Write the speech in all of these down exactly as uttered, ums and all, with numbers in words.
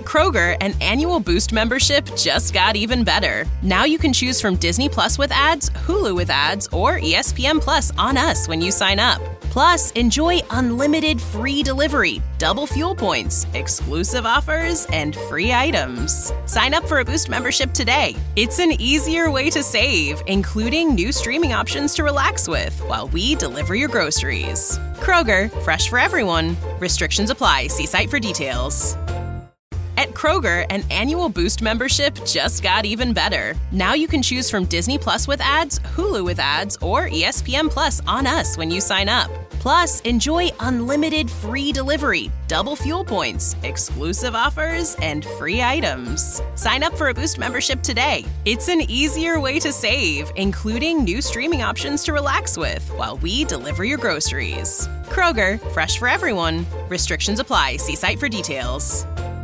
Kroger, an annual Boost membership just got even better. Now you can choose from Disney Plus with ads, Hulu with ads, or E S P N Plus on us when you sign up. Plus, enjoy unlimited free delivery, double fuel points, exclusive offers, and free items. Sign up for a Boost membership today. It's an easier way to save, including new streaming options to relax with while we deliver your groceries. Kroger, fresh for everyone. Restrictions apply. See site for details. At Kroger, an annual Boost membership just got even better. Now you can choose from Disney Plus with ads, Hulu with ads, or E S P N Plus on us when you sign up. Plus, enjoy unlimited free delivery, double fuel points, exclusive offers, and free items. Sign up for a Boost membership today. It's an easier way to save, including new streaming options to relax with while we deliver your groceries. Kroger, fresh for everyone. Restrictions apply. See site for details.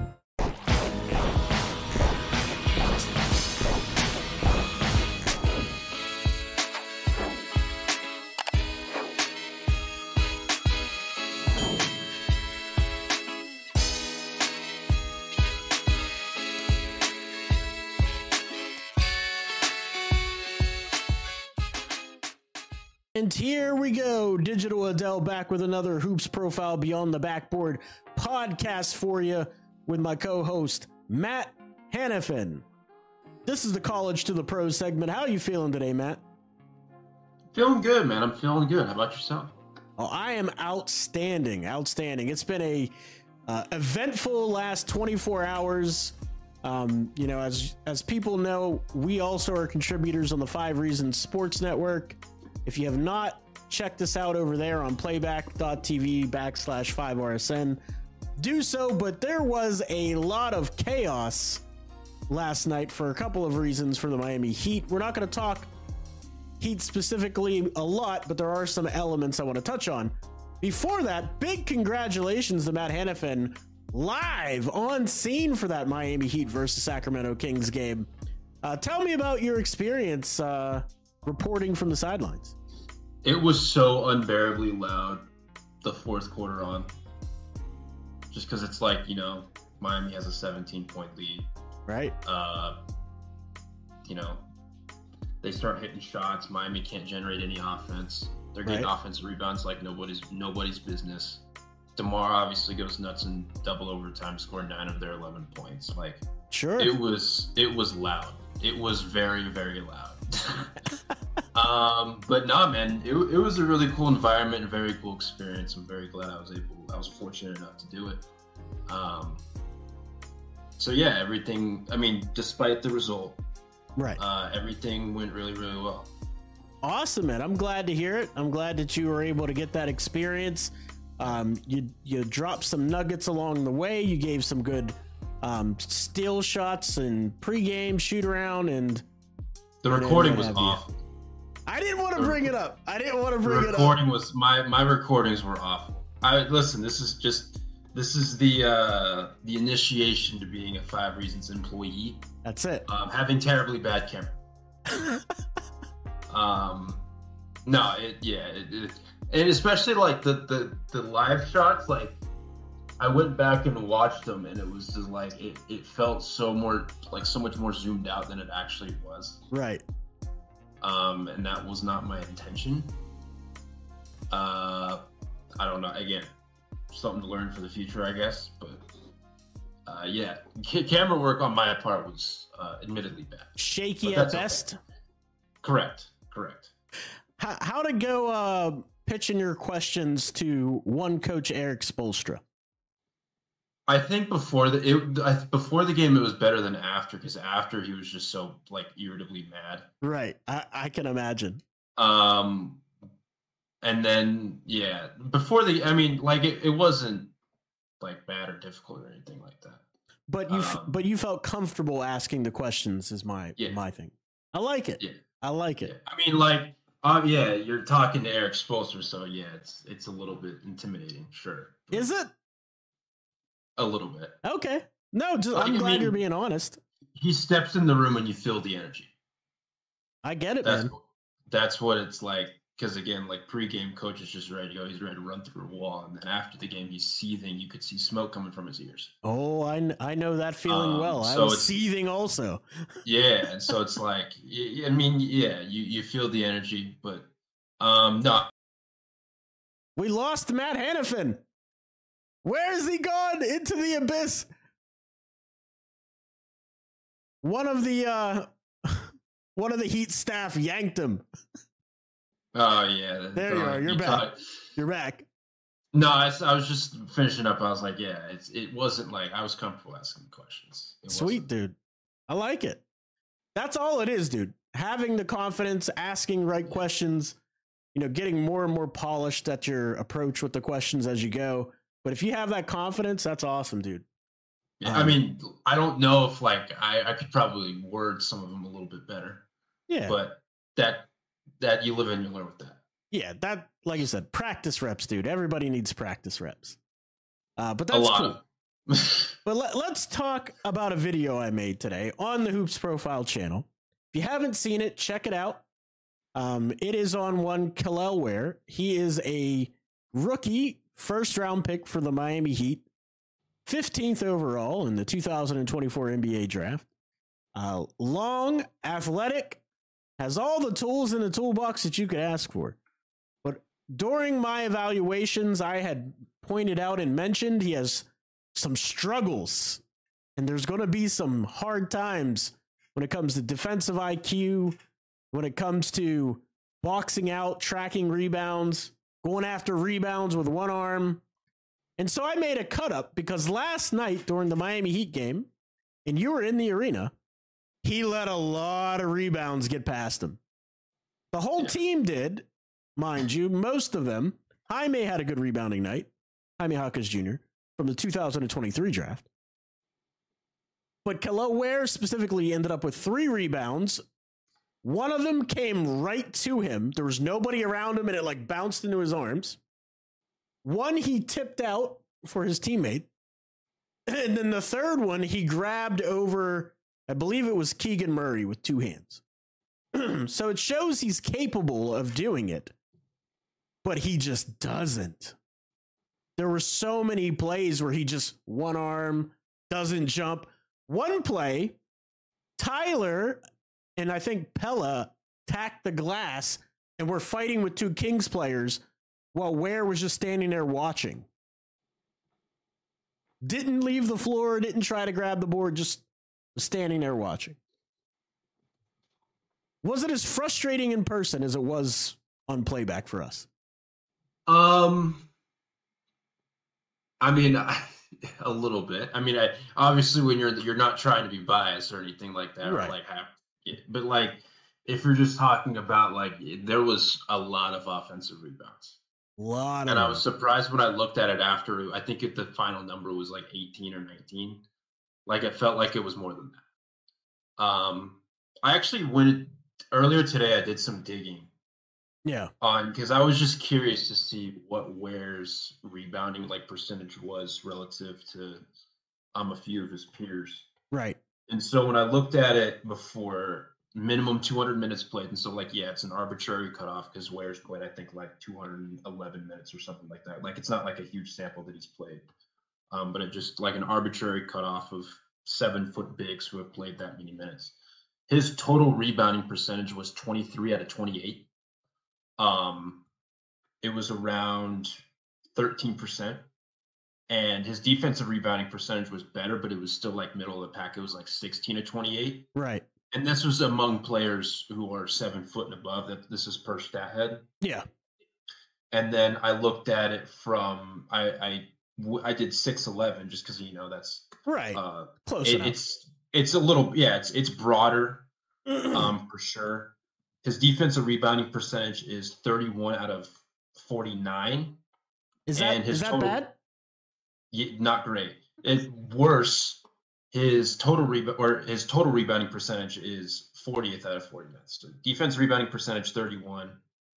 And here we go. Digital Adele back with another Hoops Profile Beyond the Backboard podcast for you with my co-host, Matt Hannafin. This is the College to the Pros segment. How are you feeling today, Matt? Feeling good, man. I'm feeling good. How about yourself? Oh, I am outstanding. Outstanding. It's been a uh, eventful last twenty-four hours. Um, you know, as as people know, we also are contributors on the Five Reasons Sports Network. If you have not checked us out over there on playback.tv backslash 5RSN, do so. But there was a lot of chaos last night for a couple of reasons for the Miami Heat. We're not going to talk Heat specifically a lot, but there are some elements I want to touch on. Before that, big congratulations to Matt Hannafin live on scene for that Miami Heat versus Sacramento Kings game. Uh, tell me about your experience uh, reporting from the sidelines. It was so unbearably loud the fourth quarter on. Just because it's like, you know, Miami has a seventeen point lead. Right. Uh, you know, they start hitting shots. Miami can't generate any offense. They're getting Right. offensive rebounds like nobody's nobody's business. DeMar obviously goes nuts in double overtime, scoring nine of their eleven points. Like, Sure. it was it was loud. It was very, very loud. um, but nah, man, it, it was a really cool environment and very cool experience. I'm very glad I was able, I was fortunate enough to do it. Um, so yeah, everything, I mean, despite the result, Right. uh, everything went really, really well. Awesome, man. I'm glad to hear it. I'm glad that you were able to get that experience. Um, you you dropped some nuggets along the way. You gave some good um, steal shots and pregame shoot around, and The and recording what was have you. awful. I didn't want to The- bring it up. I didn't want to The bring it up. recording was my my recordings were awful. I listen. This is just this is the uh, the initiation to being a Five Reasons employee. That's it. Um, having terribly bad camera. um, no, it yeah, it, it, and especially like the, the the live shots. Like, I went back and watched them, and it was just like it, it felt so more like so much more zoomed out than it actually was. Right. Um, and that was not my intention. Uh, I don't know. Again, something to learn for the future, I guess. But uh, yeah, C- camera work on my part was uh, admittedly bad. Shaky But at that's okay. best. Correct. Correct. How, how to go uh, pitching your questions to one coach Eric Spoelstra? I think before the it, I, before the game it was better than after, because after he was just so like irritably mad. Right. I, I can imagine. Um, and then yeah, before the I mean like it, it wasn't like bad or difficult or anything like that. But you f Um, but you felt comfortable asking the questions is my Yeah. my thing. I like it. Yeah. I like Yeah. it. I mean like um yeah, you're talking to Eric Spoelstra, so yeah, it's it's a little bit intimidating, sure. But Is it? a little bit. Okay. No, just, Like, I'm I glad mean- you're being honest. He steps in the room and you feel the energy. I get it, That's man. that's what it's like. because again, like pregame, coach is just ready to go. He's ready to run through a wall, and then after the game, he's seething. You could see smoke coming from his ears. Oh, I, kn- I know that feeling Um, well. I so was it's- seething also. Yeah, and so it's like, y- I mean, yeah, you you feel the energy, but um, no, We lost Matt Hannafin. Where has he gone? Into the abyss. One of the uh, one of the Heat staff yanked him. oh yeah, There you are, you're back. talk- You're back. No, I, s- I was just finishing up. I was like, yeah, it's it wasn't like I was comfortable asking questions. It Sweet, wasn't- dude. I like it. That's all it is, dude. Having the confidence, asking right questions, you know, getting more and more polished at your approach with the questions as you go. But if you have that confidence, that's awesome, dude. Yeah, I Um, mean, I don't know if like I, I could probably word some of them a little bit better, Yeah. but that that you live and you learn with that. Yeah, that, like you said, practice reps, dude. Everybody needs practice reps. Uh, but A that's lot cool. of. But let, let's talk about a video I made today on the Hoops Profile channel. If you haven't seen it, check it out. Um, it is on one Kel'el Ware. He is a rookie first round pick for the Miami Heat, fifteenth overall in the two thousand twenty-four N B A draft. Uh, long, athletic, has all the tools in the toolbox that you could ask for. But during my evaluations, I had pointed out and mentioned he has some struggles, and there's going to be some hard times when it comes to defensive I Q, when it comes to boxing out, tracking rebounds, going after rebounds with one arm. And so I made a cut up because last night during the Miami Heat game, and you were in the arena, he let a lot of rebounds get past him. The whole Yeah. team did, mind you, most of them. Jaime had a good rebounding night, Jaime Hawkins Junior from the two thousand twenty-three draft. But Kel'el Ware specifically ended up with three rebounds. One of them came right to him. There was nobody around him, and it like bounced into his arms. One he tipped out for his teammate. And then the third one he grabbed over, I believe it was Keegan Murray with two hands. So it shows he's capable of doing it, but he just doesn't. There were so many plays where he just one arm, doesn't jump. One play, Tyler and I think Pella tacked the glass and were fighting with two Kings players while Ware was just standing there watching. Didn't leave the floor, didn't try to grab the board, just was standing there watching. Was it as frustrating in person as it was on playback for us? Um, I mean, a little bit. I mean, I obviously when you're you're not trying to be biased or anything like that, Right. or like have, but like if you're just talking about like there was a lot of offensive rebounds, A lot of and I them. was surprised when I looked at it after. I think it, the final number was like eighteen or nineteen. Like it felt like it was more than that. Um, I actually went earlier today. I did some digging Yeah. on because I was just curious to see what Ware's rebounding like percentage was relative to um a few of his peers. Right. And so when I looked at it before, minimum two hundred minutes played, and so like yeah, it's an arbitrary cutoff because Ware's played I think like two hundred eleven minutes or something like that. Like it's not like a huge sample that he's played, um, but it just like an arbitrary cutoff of seven foot bigs who have played that many minutes. His total rebounding percentage was twenty-three out of twenty-eight. Um, it was around thirteen percent. And his defensive rebounding percentage was better, but it was still like middle of the pack. It was like sixteen to twenty-eight. Right. And this was among players who are seven foot and above. That this is per stat head. Yeah. And then I looked at it from I I, w- I did six eleven just because you know that's Right. uh Close it, enough. it's it's a little yeah it's it's broader um for sure. His defensive rebounding percentage is thirty-one out of forty-nine. is that and his is that total- bad? Yeah, not great. It worse. His total rebound or his total rebounding percentage is fortieth out of forty minutes. So defense rebounding percentage thirty-one.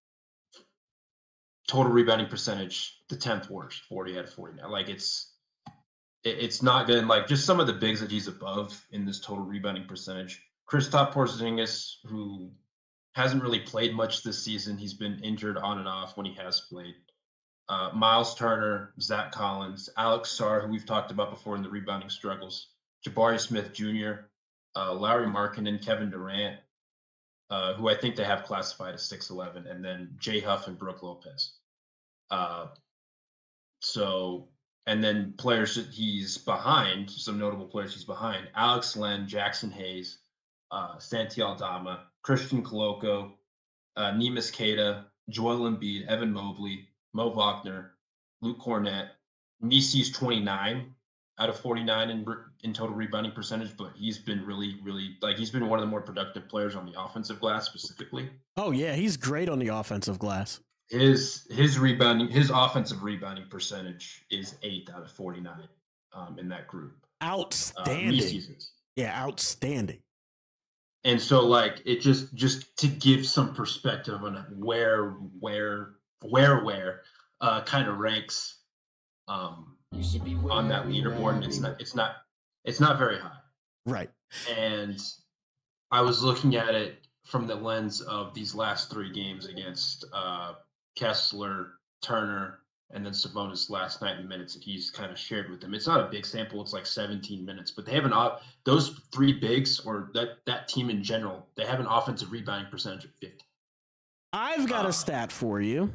Total rebounding percentage the tenth worst, forty out of forty-nine. Like it's it, it's not good. And like just some of the bigs that he's above in this total rebounding percentage. Kristaps Porzingis, who hasn't really played much this season. He's been injured on and off when he has played. Uh, Miles Turner, Zach Collins, Alex Sarr, who we've talked about before in the rebounding struggles, Jabari Smith Junior, uh, Larry Markkinen, Kevin Durant, uh, who I think they have classified as six eleven, and then Jay Huff and Brooke Lopez. Uh, so, and then players that he's behind, some notable players he's behind, Alex Len, Jackson Hayes, uh, Santi Aldama, Christian Coloco, uh, Neemias Queta, Joel Embiid, Evan Mobley, Mo Wagner, Luke Cornett. Nisi's twenty-nine out of forty-nine in in total rebounding percentage, but he's been really, really, like, he's been one of the more productive players on the offensive glass specifically. Oh, yeah, he's great on the offensive glass. His his rebounding, his offensive rebounding percentage is eight out of forty-nine um, in that group. Outstanding. Uh, yeah, outstanding. And so, like, it just just to give some perspective on where where where where uh, kind of ranks um, on that leaderboard, and it's not it's not it's not very high, right? And I was looking at it from the lens of these last three games against uh, Kessler, Turner, and then Sabonis last night in the minutes that he's kind of shared with them. It's not a big sample; it's like seventeen minutes, but they have an those three bigs or that that team in general, they have an offensive rebounding percentage of fifty. I've got uh, a stat for you.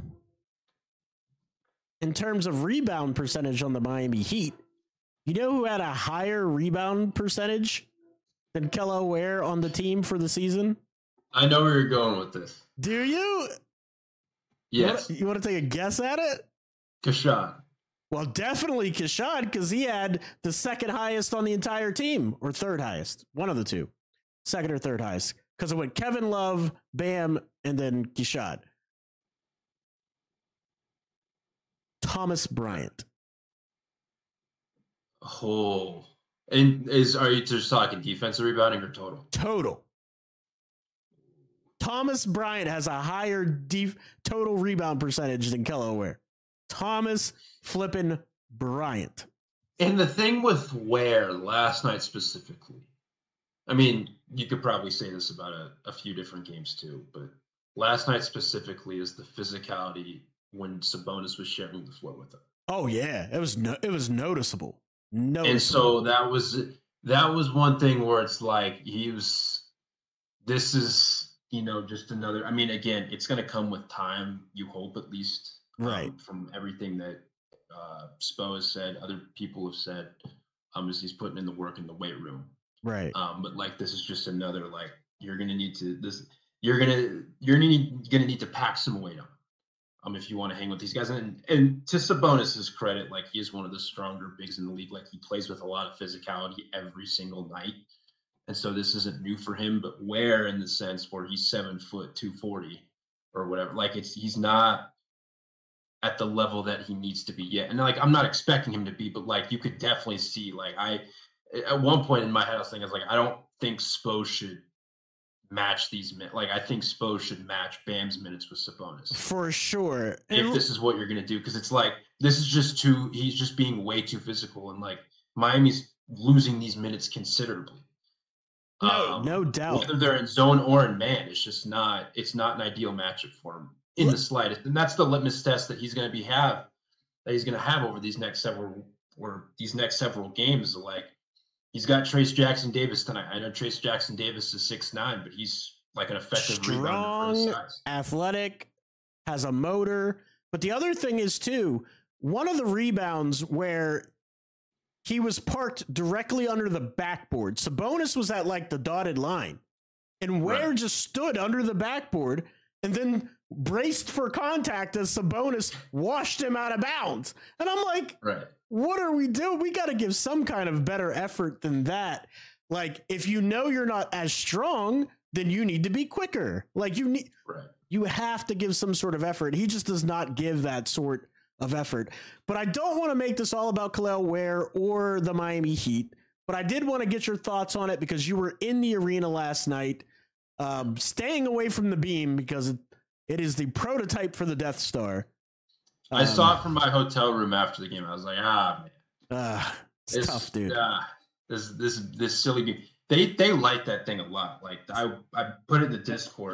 In terms of rebound percentage on the Miami Heat, you know who had a higher rebound percentage than Kelly Ware on the team for the season? I know where you're going with this. Do you? Yes. You want, you want to take a guess at it? Keshad. Well, definitely Keshad, because he had the second highest on the entire team, or third highest, one of the two, second or third highest, because it went Kevin Love, Bam, and then Keshad. Thomas Bryant. Oh, and is are you just talking defensive rebounding or total? Total. Thomas Bryant has a higher def- total rebound percentage than Kelly Ware. Thomas flippin' Bryant. And the thing with Ware last night specifically, I mean, you could probably say this about a, a few different games too, but last night specifically is the physicality when Sabonis was sharing the floor with him. Oh yeah, it was no, it was noticeable. Noticeable. And so that was that was one thing where it's like he was. This is you know just another. I mean, again, it's going to come with time. You hope at least, right? Um, from everything that uh, Spo has said, other people have said, um, as he's putting in the work in the weight room, right? Um, but like this is just another like you're going to need to this. You're gonna you're gonna need, gonna need to pack some weight on. Um, if you want to hang with these guys. And, and to Sabonis's credit, like he is one of the stronger bigs in the league. Like he plays with a lot of physicality every single night. And so this isn't new for him, but Ware in the sense where he's seven foot, two forty or whatever, like it's, he's not at the level that he needs to be yet. And like, I'm not expecting him to be, but like, you could definitely see, like I, at one point in my head, I was thinking, I was like, I don't think Spo should match these minutes. Like I think Spo should match Bam's minutes with Sabonis for sure. If this is what you're gonna do, because it's like this is just too. He's just being way too physical, and like Miami's losing these minutes considerably. No, um, no doubt. Whether they're in zone or in man, it's just not. It's not an ideal matchup for him in the slightest, and that's the litmus test that he's gonna be have that he's gonna have over these next several or these next several games. Like. He's got Trace Jackson Davis tonight. I know Trace Jackson Davis is six nine, but he's like an effective rebounder for his size. Athletic, has a motor. But the other thing is, too, one of the rebounds where he was parked directly under the backboard. Sabonis was at like the dotted line. And Ware right. just stood under the backboard and then braced for contact as Sabonis washed him out of bounds. And I'm like, right. What are we doing? We got to give some kind of better effort than that. Like, if you know you're not as strong, then you need to be quicker. Like, you need, right. you have to give some sort of effort. He just does not give that sort of effort. But I don't want to make this all about Kelly Ware or the Miami Heat. But I did want to get your thoughts on it because you were in the arena last night, um, staying away from the beam because it, it is the prototype for the Death Star. I um, saw it from my hotel room after the game. I was like, ah, man, uh, it's, it's tough, dude. Uh, this, this, this silly game. They, they like that thing a lot. Like I, I put it in the Discord.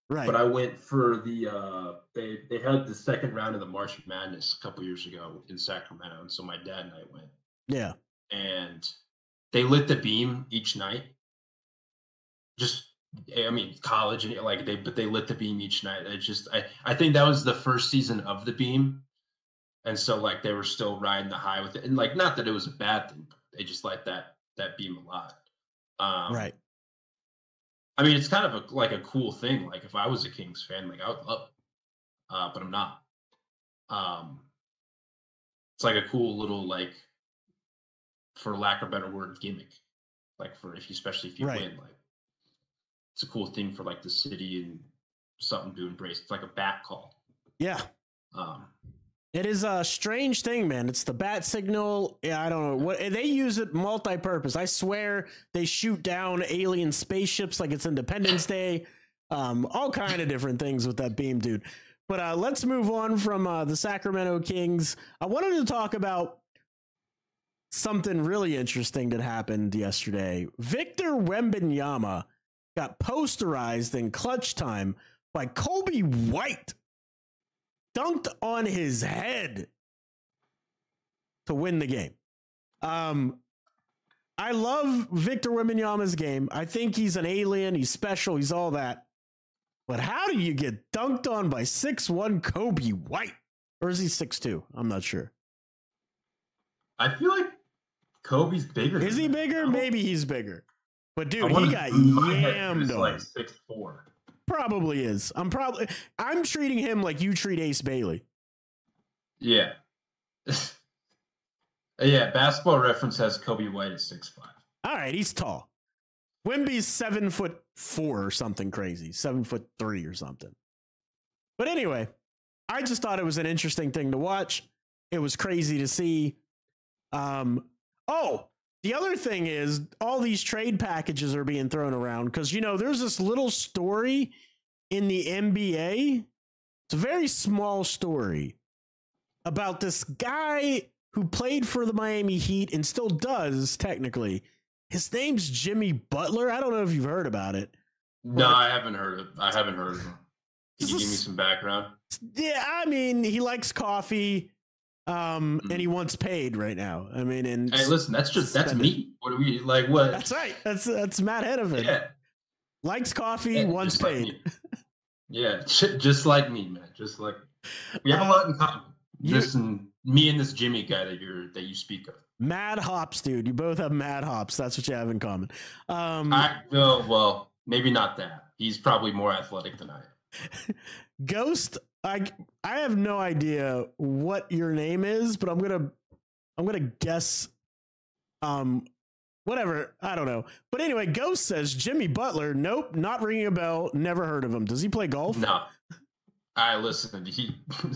Right. But I went for the uh, they they had the second round of the March Madness a couple years ago in Sacramento, and so my dad and I went. Yeah. And they lit the beam each night. Just I mean college and like they but they lit the beam each night. It just I I think that was the first season of the beam. And so like they were still riding the high with it. And like not that it was a bad thing, but they just liked that that beam a lot. Um, right. I mean, it's kind of a, like a cool thing. Like if I was a Kings fan, like I would love it, uh, but I'm not. Um, it's like a cool little like, for lack of a better word, gimmick. Like for if you, especially if you right. win, like it's a cool thing for like the city and something to embrace. It's like a bat call. Yeah. Um, It is a strange thing, man. It's the bat signal. Yeah, I don't know what they use it multi-purpose. I swear they shoot down alien spaceships like it's Independence Day. Um, all kind of different things with that beam, dude. But uh, let's move on from uh, the Sacramento Kings. I wanted to talk about something really interesting that happened yesterday. Victor Wembanyama got posterized in clutch time by Kobe White. Dunked on his head to win the game. Um, I love Victor Wembanyama's game. I think he's an alien. He's special. He's all that. But how do you get dunked on by six one Kobe White? Or is he six two? I'm not sure. I feel like Kobe's bigger. Is he bigger? Now. Maybe he's bigger. But dude, he got yammed on. Like six four. Probably is. I'm probably. I'm treating him like you treat Ace Bailey. Yeah. yeah. Basketball Reference has Kobe White at six five. All right, he's tall. Wemby's seven foot four or something crazy, seven foot three or something. But anyway, I just thought it was an interesting thing to watch. It was crazy to see. Um. Oh, the other thing is all these trade packages are being thrown around because, you know, there's this little story in the N B A. It's a very small story about this guy who played for the Miami Heat and still does technically. His name's Jimmy Butler. I don't know if you've heard about it. No, I haven't heard of I haven't heard of him. Can you give me some background? Yeah, I mean, he likes coffee. Um, and he wants paid right now. I mean, and hey, listen, that's just that's me. What are we like? What? That's right. That's that's Matt Hedovan. Yeah, likes coffee, yeah, wants paid. Like yeah, just like me, man. Just like we have uh, a lot in common. Just in, me and this Jimmy guy that you're that you speak of. Mad hops, dude. You both have mad hops. That's what you have in common. Um, I oh, well, maybe not that. He's probably more athletic than I am. Ghost. I I have no idea what your name is, but I'm gonna I'm gonna guess um whatever, I don't know. But anyway, Ghost says Jimmy Butler. Nope, not ringing a bell. Never heard of him. Does he play golf? No. I listen. He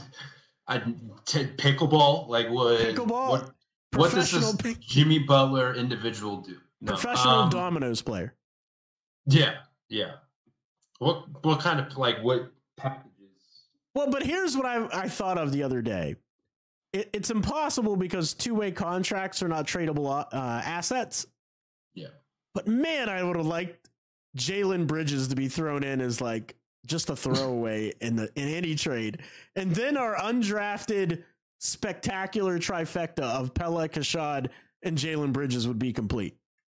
I t- pickleball. Like what? Pickleball. What, what does this pick- Jimmy Butler individual do? No. Professional um, dominoes player. Yeah, yeah. What what kind of like what packages? Well, but here's what I I thought of the other day. It, it's impossible because two-way contracts are not tradable uh, assets. Yeah. But man, I would have liked Jalen Bridges to be thrown in as like just a throwaway in the in any trade, and then our undrafted spectacular trifecta of Pele, Kashad, and Jalen Bridges would be complete.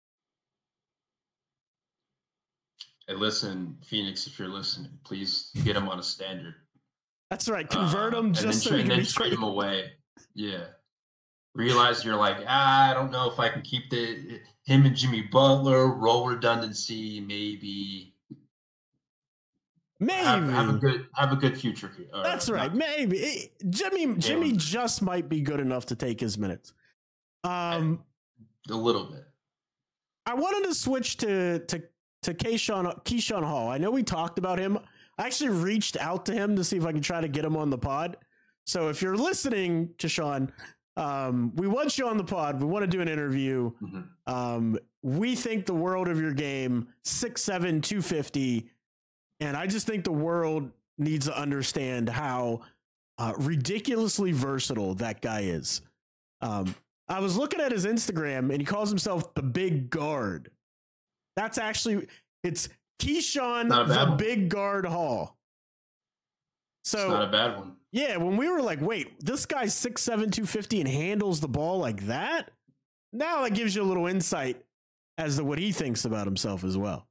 Hey, listen, Phoenix, if you're listening, please get him on a standard. That's right. Convert him uh, just so tra- he can and be then trade him away. Yeah. Realize you're like, ah, I don't know if I can keep the him and Jimmy Butler, role redundancy, maybe. Maybe have, have a good have a good future here. Uh, That's right. Not, maybe it, Jimmy Jimmy yeah. just might be good enough to take his minutes. Um, a little bit. I wanted to switch to to to Keyshawn Keyshawn Hall. I know we talked about him. I actually reached out to him to see if I can try to get him on the pod. So if you're listening, Keyshawn, um, we want you on the pod. We want to do an interview. Mm-hmm. Um, we think the world of your game, six seven, two fifty. And I just think the world needs to understand how uh, ridiculously versatile that guy is. Um, I was looking at his Instagram and he calls himself the Big Guard. That's actually, it's Keyshawn, the one. big guard Hall. So it's not a bad one. Yeah, when we were like, wait, this guy's six seven, two fifty and handles the ball like that? Now that gives you a little insight as to what he thinks about himself as well.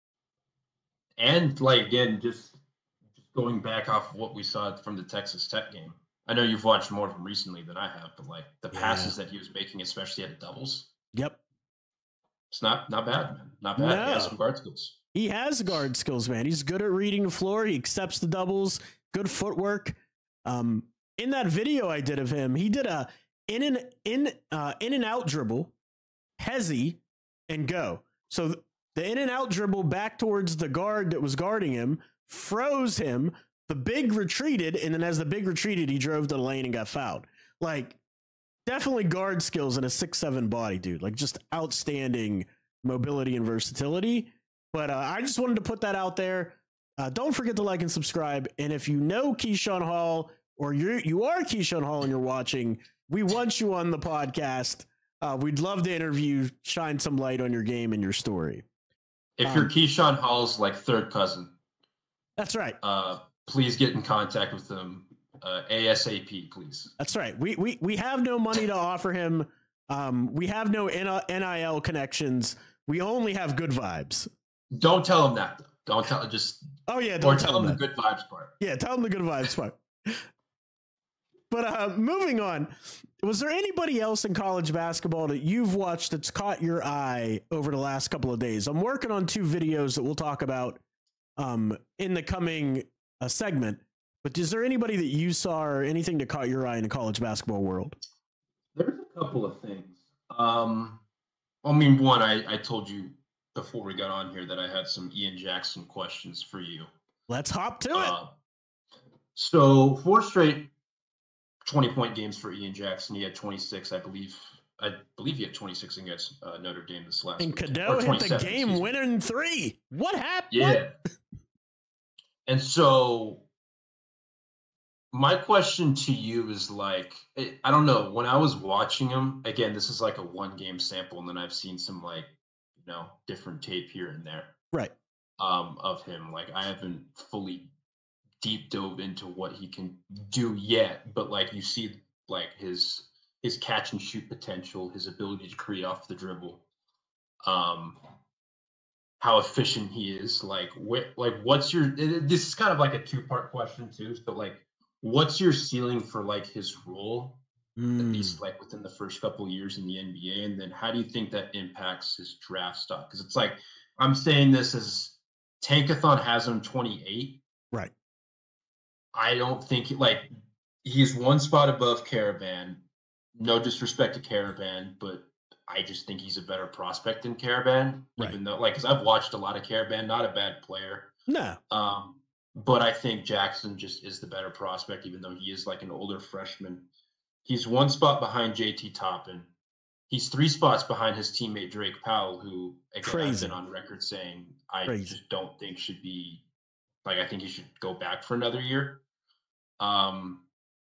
And, like, again, just, just going back off what we saw from the Texas Tech game. I know you've watched more of him recently than I have, but, like, the passes yeah. that he was making, especially at doubles. Yep. It's not not bad, man. Not bad. No. He has some guard skills. He has guard skills, man. He's good at reading the floor. He accepts the doubles. Good footwork. Um, in that video I did of him, he did a in and in uh, in and out dribble, hezzy, and go. So the in and out dribble back towards the guard that was guarding him, froze him. The big retreated, and then as the big retreated, he drove to the lane and got fouled. Like, definitely guard skills in a six seven body, dude. Like, just outstanding mobility and versatility. But uh, I just wanted to put that out there. Uh, don't forget to like and subscribe. And if you know Keyshawn Hall, or you you are Keyshawn Hall and you're watching, we want you on the podcast. Uh, we'd love to interview, shine some light on your game and your story. If um, you're Keyshawn Hall's like third cousin, that's right. Uh, please get in contact with them uh, ASAP, please. That's right. We we we have no money to offer him. Um, we have no N I L connections. We only have good vibes. Don't tell him that, though. Don't tell just. Oh yeah, don't or tell, tell him him the good vibes part. Yeah, tell him the good vibes part. But uh, moving on, was there anybody else in college basketball that you've watched that's caught your eye over the last couple of days? I'm working on two videos that we'll talk about um, in the coming uh, segment. But is there anybody that you saw or anything that caught your eye in the college basketball world? There's a couple of things. Um, I mean, one, I, I told you before we got on here that I had some Ian Jackson questions for you. Let's hop to uh, it. So four straight twenty-point games for Ian Jackson. He had twenty-six, I believe. I believe he had twenty-six against uh, Notre Dame this last and week. And Cadeau hit the game winning three. What happened? Yeah. What? And so my question to you is like, I don't know, when I was watching him, again, this is like a one game sample, and then I've seen some like, you know, different tape here and there. Right. Um, of him. Like, I haven't fully deep dove into what he can do yet, but like you see like his his catch and shoot potential, his ability to create off the dribble, um, how efficient he is. Like, what, like what's your? This is kind of like a two part question too. So like, what's your ceiling for like his role, mm. at least like within the first couple of years in the N B A, and then how do you think that impacts his draft stock? Because it's like I'm saying this as Tankathon has him twenty-eight. Right. I don't think he, like he's one spot above Caravan. No disrespect to Caravan, but I just think he's a better prospect than Caravan. Right. Even though, like, because I've watched a lot of Caravan, not a bad player. No. Um, but I think Jackson just is the better prospect, even though he is like an older freshman. He's one spot behind J T Toppin. He's three spots behind his teammate Drake Powell, who again Crazy. I've been on record saying I Crazy. just don't think should be. Like, I think he should go back for another year. Um,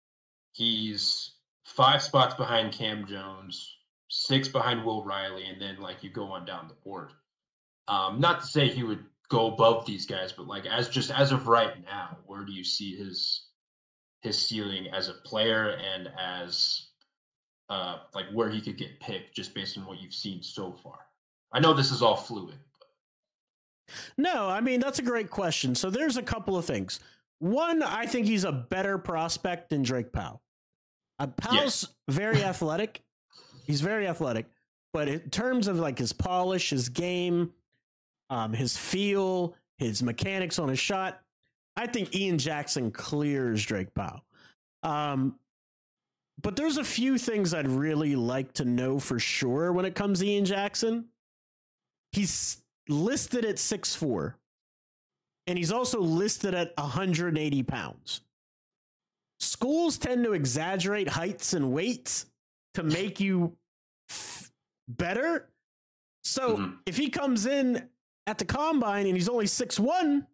he's five spots behind Cam Jones, six behind Will Riley, and then, like, you go on down the board. Um, not to say he would go above these guys, but, like, as just as of right now, where do you see his his ceiling as a player and as, uh, like, where he could get picked just based on what you've seen so far? I know this is all fluid. No, I mean, that's a great question. So there's a couple of things. One, I think he's a better prospect than Drake Powell. Uh, Powell's yes. very athletic. He's very athletic. But in terms of like his polish, his game, um, his feel, his mechanics on his shot, I think Ian Jackson clears Drake Powell. Um, but there's a few things I'd really like to know for sure when it comes to Ian Jackson. He's listed at six foot four, and he's also listed at one hundred eighty pounds. Schools tend to exaggerate heights and weights to make you f- better. So mm-hmm. if he comes in at the combine and he's only six one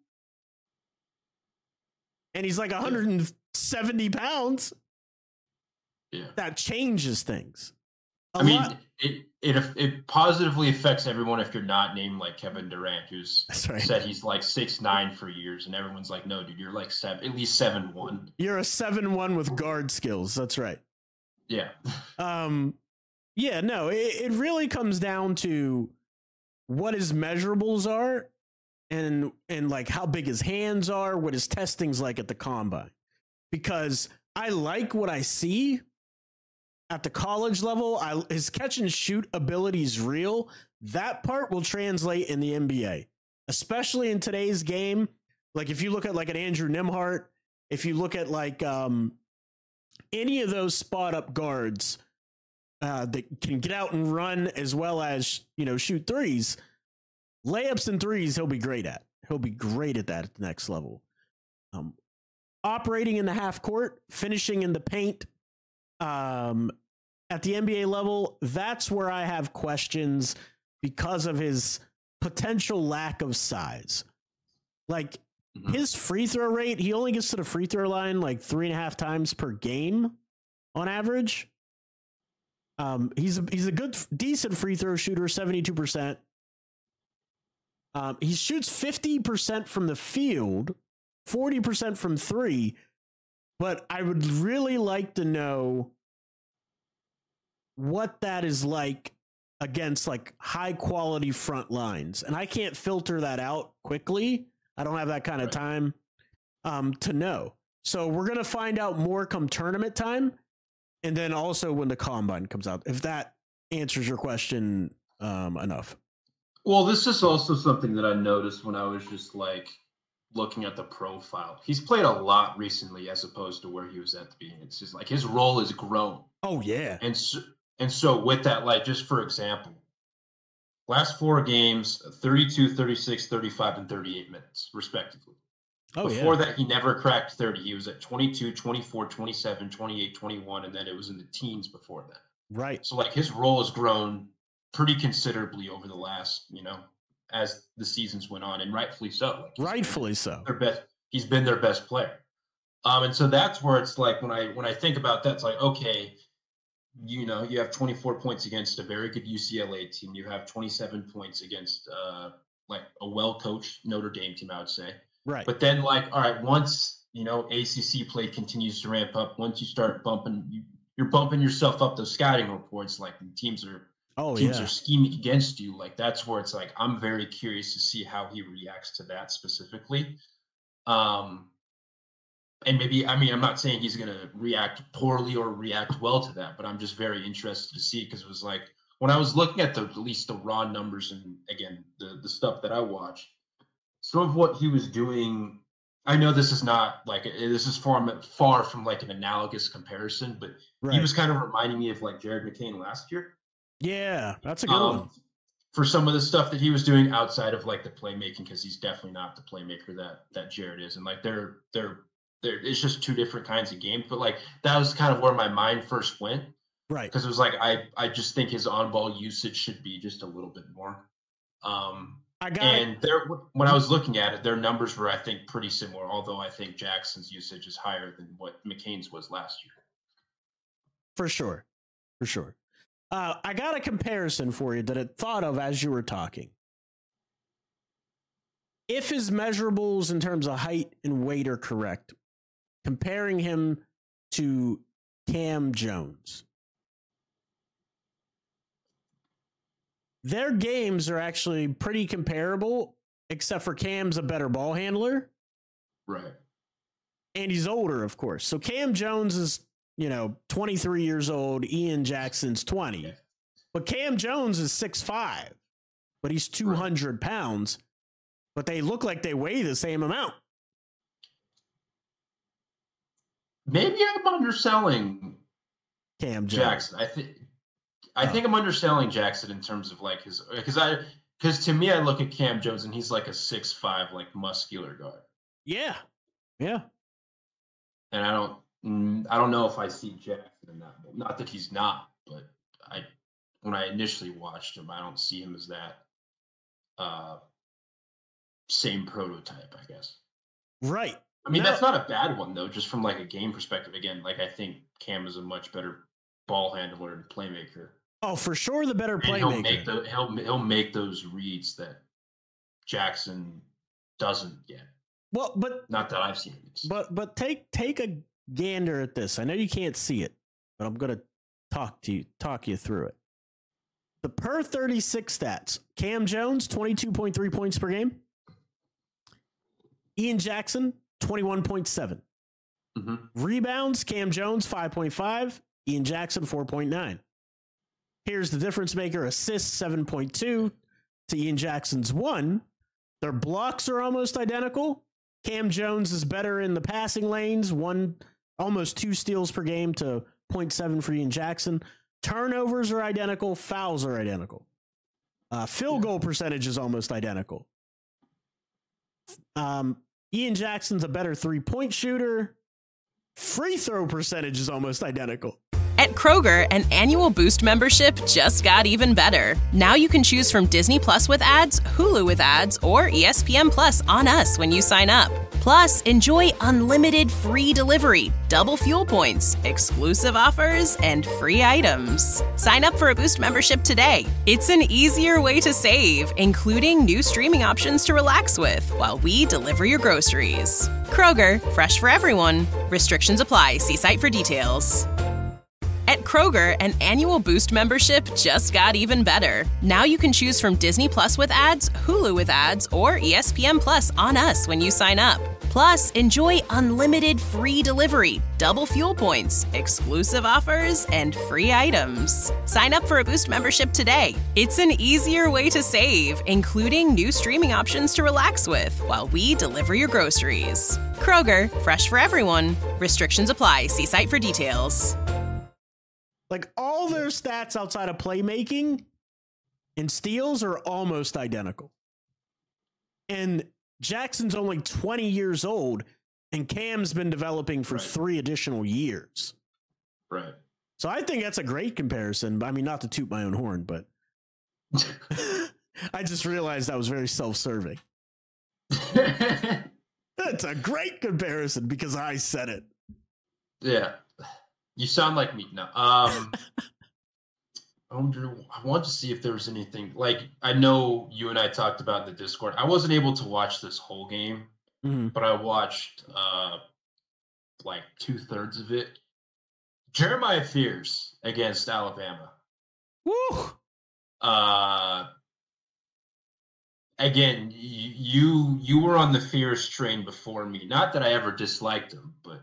and he's like one hundred seventy pounds, yeah. that changes things. A I mean, lot- it, it it positively affects everyone if you're not named like Kevin Durant, who's That's right. said he's like six nine for years, and everyone's like, no, dude, you're like seven, at least seven one. You're a seven one with guard skills. That's right. Yeah. Um, yeah, no, it, it really comes down to what his measurables are and and like how big his hands are, what his testing's like at the combine. Because I like what I see at the college level. I, his catch and shoot ability is real. That part will translate in the N B A, especially in today's game. Like if you look at like an Andrew Nembhard, if you look at like um, any of those spot up guards uh, that can get out and run as well as, you know, shoot threes, layups and threes, he'll be great at. He'll be great at that at the next level. Um, operating in the half court, finishing in the paint, um, at the N B A level, that's where I have questions because of his potential lack of size. Like mm-hmm. his free throw rate, he only gets to the free throw line like three and a half times per game on average. Um, he's a, he's a good, decent free throw shooter, seventy-two percent. Um, he shoots fifty percent from the field, forty percent from three, but I would really like to know what that is like against like high quality front lines. And I can't filter that out quickly. I don't have that kind of right. time um, to know. So we're going to find out more come tournament time. And then also when the combine comes out, if that answers your question um, enough. Well, this is also something that I noticed when I was just like looking at the profile. He's played a lot recently as opposed to where he was at the beginning. It's just like his role has grown. Oh, yeah. And so, and so with that, like just for example, last four games, thirty-two, thirty-six, thirty-five, and thirty-eight minutes, respectively. Oh, Before yeah. that, he never cracked thirty. He was at twenty-two, twenty-four, twenty-seven, twenty-eight, twenty-one, and then it was in the teens before that. Right. So like his role has grown pretty considerably over the last, you know, as the seasons went on, and rightfully so. Like rightfully so. Their best, he's been their best player. Um, and so that's where it's like when I when I think about that, it's like, okay, you know, you have twenty-four points against a very good U C L A team. You have twenty-seven points against uh, like a well-coached Notre Dame team, I would say. Right. But then, like, all right, once, you know, A C C play continues to ramp up, once you start bumping, you, you're bumping yourself up those scouting reports, like teams are oh, teams yeah. are scheming against you. Like, that's where it's like, I'm very curious to see how he reacts to that specifically. Um, and maybe, I mean, I'm not saying he's going to react poorly or react well to that, but I'm just very interested to see, because it was like, when I was looking at the, at least the raw numbers and, again, the, the stuff that I watched, some of what he was doing, I know this is not like, this is far, far from like an analogous comparison, but right. he was kind of reminding me of like Jared McCain last year. Yeah, that's a good um, one. For some of the stuff that he was doing outside of like the playmaking, because he's definitely not the playmaker that that Jared is. And like they're, they're, they're, it's just two different kinds of games. But like that was kind of where my mind first went. Right. Because it was like, I, I just think his on-ball usage should be just a little bit more. Um, I got and it. there, when I was looking at it, their numbers were, I think, pretty similar, although I think Jackson's usage is higher than what McCain's was last year. For sure. For sure. Uh, I got a comparison for you that I thought of as you were talking. If his measurables in terms of height and weight are correct, comparing him to Cam Jones, their games are actually pretty comparable, except for Cam's a better ball handler. Right. And he's older, of course. So Cam Jones is, you know, twenty-three years old. Ian Jackson's twenty. But Cam Jones is six five, but he's two hundred right. pounds. But they look like they weigh the same amount. Maybe I'm underselling Cam Jones. Jackson. I think I think I'm underselling Jackson in terms of like his, because I because to me I look at Cam Jones and he's like a six five like muscular guy. Yeah, yeah. And I don't I don't know if I see Jackson in that. Not that he's not, but I when I initially watched him, I don't see him as that uh, same prototype, I guess. Right. I mean, no. that's not a bad one though. Just from like a game perspective, again, like I think Cam is a much better ball handler and playmaker. Oh, for sure, the better And playmaker. he'll make the he'll he'll make those reads that Jackson doesn't get. Well, but not that I've seen this. But but take take a gander at this. I know you can't see it, but I'm gonna talk to you talk you through it. The per thirty-six stats: Cam Jones, twenty-two point three points per game. Ian Jackson, twenty-one point seven. Mm-hmm. Rebounds: Cam Jones, five point five. Ian Jackson, four point nine. Here's the difference maker: assists, seven point two to Ian Jackson's one. Their blocks are almost identical. Cam Jones is better in the passing lanes, one almost two steals per game to zero point seven for Ian Jackson. Turnovers are identical. Fouls are identical. Uh, field goal percentage is almost identical. Um, Ian Jackson's a better three-point shooter. Free throw percentage is almost identical. At Kroger, an annual Boost membership just got even better. Now you can choose from Disney Plus with ads, Hulu with ads, or E S P N Plus on us when you sign up. Plus, enjoy unlimited free delivery, double fuel points, exclusive offers, and free items. Sign up for a Boost membership today. It's an easier way to save, including new streaming options to relax with while we deliver your groceries. Kroger, fresh for everyone. Restrictions apply. See site for details. At Kroger, an annual Boost membership just got even better. Now you can choose from Disney Plus with ads, Hulu with ads, or E S P N Plus on us when you sign up. Plus, enjoy unlimited free delivery, double fuel points, exclusive offers, and free items. Sign up for a Boost membership today. It's an easier way to save, including new streaming options to relax with while we deliver your groceries. Kroger, fresh for everyone. Restrictions apply. See site for details. Like, all their stats outside of playmaking and steals are almost identical. And Jackson's only twenty years old, and Cam's been developing for right. three additional years. Right. So I think that's a great comparison. I mean, not to toot my own horn, but I just realized I was very self-serving. That's a great comparison because I said it. Yeah. You sound like me. No. Um, I wonder, I want to see if there was anything, like, I know you and I talked about in the Discord. I wasn't able to watch this whole game, mm-hmm. but I watched uh, like two thirds of it. Jeremiah Fears against Alabama. Woo! Uh, again, you you were on the Fears train before me. Not that I ever disliked him, but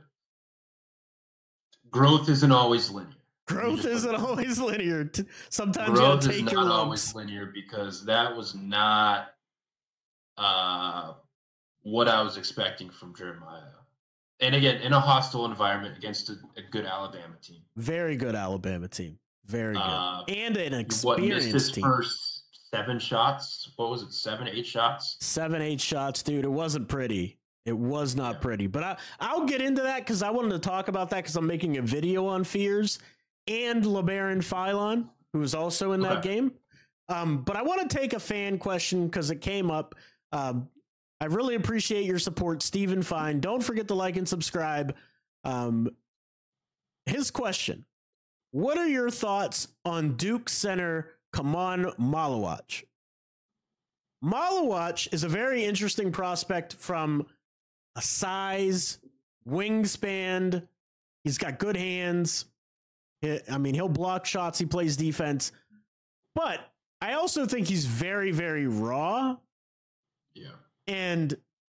growth isn't always linear. Growth isn't always linear. Sometimes growth you take is your not lumps. always linear because that was not uh, what I was expecting from Jeremiah. And again, in a hostile environment against a, a good Alabama team. Very good Alabama team. Very good. Uh, and an experienced what, missed his team. First seven shots. What was it? Seven, eight shots? Seven, eight shots, dude. It wasn't pretty. It was not yeah. pretty. But I, I'll get into that because I wanted to talk about that because I'm making a video on Fears and LeBaron Philon, who was also in that okay. game. Um, but I want to take a fan question because it came up. Um, I really appreciate your support, Stephen Fine. Don't forget to like and subscribe. Um, his question: what are your thoughts on Duke center Kaman Malawach? Malawach is a very interesting prospect from a size, wingspan. He's got good hands. I mean, he'll block shots. He plays defense. But I also think he's very, very raw. Yeah. And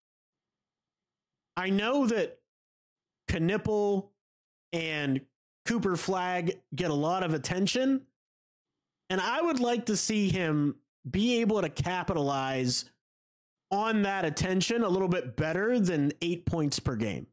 I know that Knipple and Cooper Flagg get a lot of attention. And I would like to see him be able to capitalize on that attention a little bit better than eight points per game.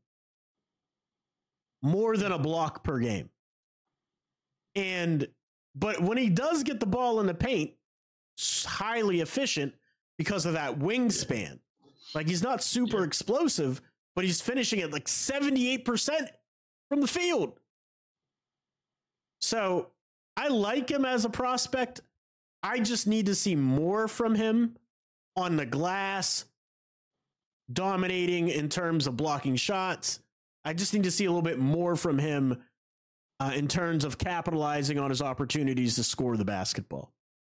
More than a block per game. And, but when he does get the ball in the paint, it's highly efficient because of that wingspan. Like, he's not super yeah. explosive, but he's finishing at like seventy-eight percent from the field. So I like him as a prospect. I just need to see more from him on the glass, dominating in terms of blocking shots. I just need to see a little bit more from him uh, in terms of capitalizing on his opportunities to score the basketball.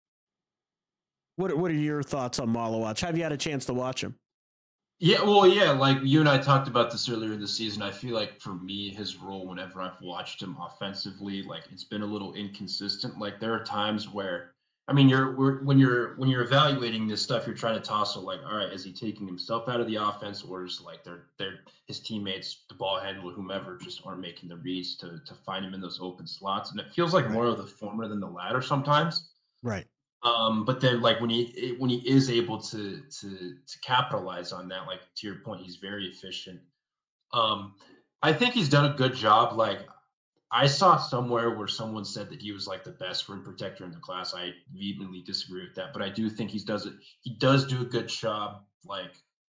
What What are your thoughts on Malawach? Have you had a chance to watch him? Yeah, well, yeah, like you and I talked about this earlier in the season. I feel like for me, his role whenever I've watched him offensively, like it's been a little inconsistent. Like there are times where, I mean, you're we're, when you're when you're evaluating this stuff, you're trying to toss it like, all right, is he taking himself out of the offense, or is like they're they're his teammates, the ball handler, whomever, just aren't making the reads to to find him in those open slots, and it feels like Right. more of the former than the latter sometimes. Right. Um, but then, like when he when he is able to to to capitalize on that, like to your point, he's very efficient. Um, I think he's done a good job. Like I saw somewhere where someone said that he was like the best rim protector in the class. I vehemently disagree with that, but I do think he does it. He does do a good job, like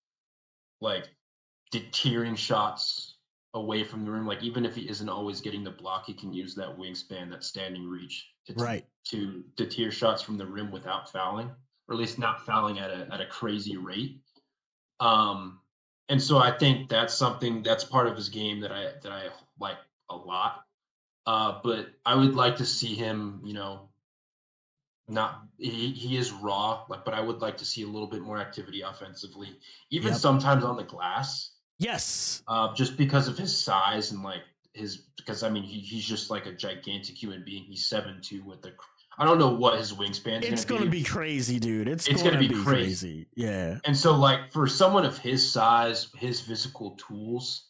like deterring shots away from the rim. Like even if he isn't always getting the block, he can use that wingspan, that standing reach to Right. to deter shots from the rim without fouling, or at least not fouling at a at a crazy rate. Um, and so I think that's something that's part of his game that I that I like a lot. Uh, but I would like to see him, you know, not he, he is raw, like, but I would like to see a little bit more activity offensively, even Yep. sometimes on the glass. Yes. Uh, just because of his size and like his, because I mean he, he's just like a gigantic human being. He's seven two with the, I don't know what his wingspan is. It's going to be crazy, dude. It's, It's going to gonna be, be crazy. crazy. Yeah. And so like for someone of his size, his physical tools,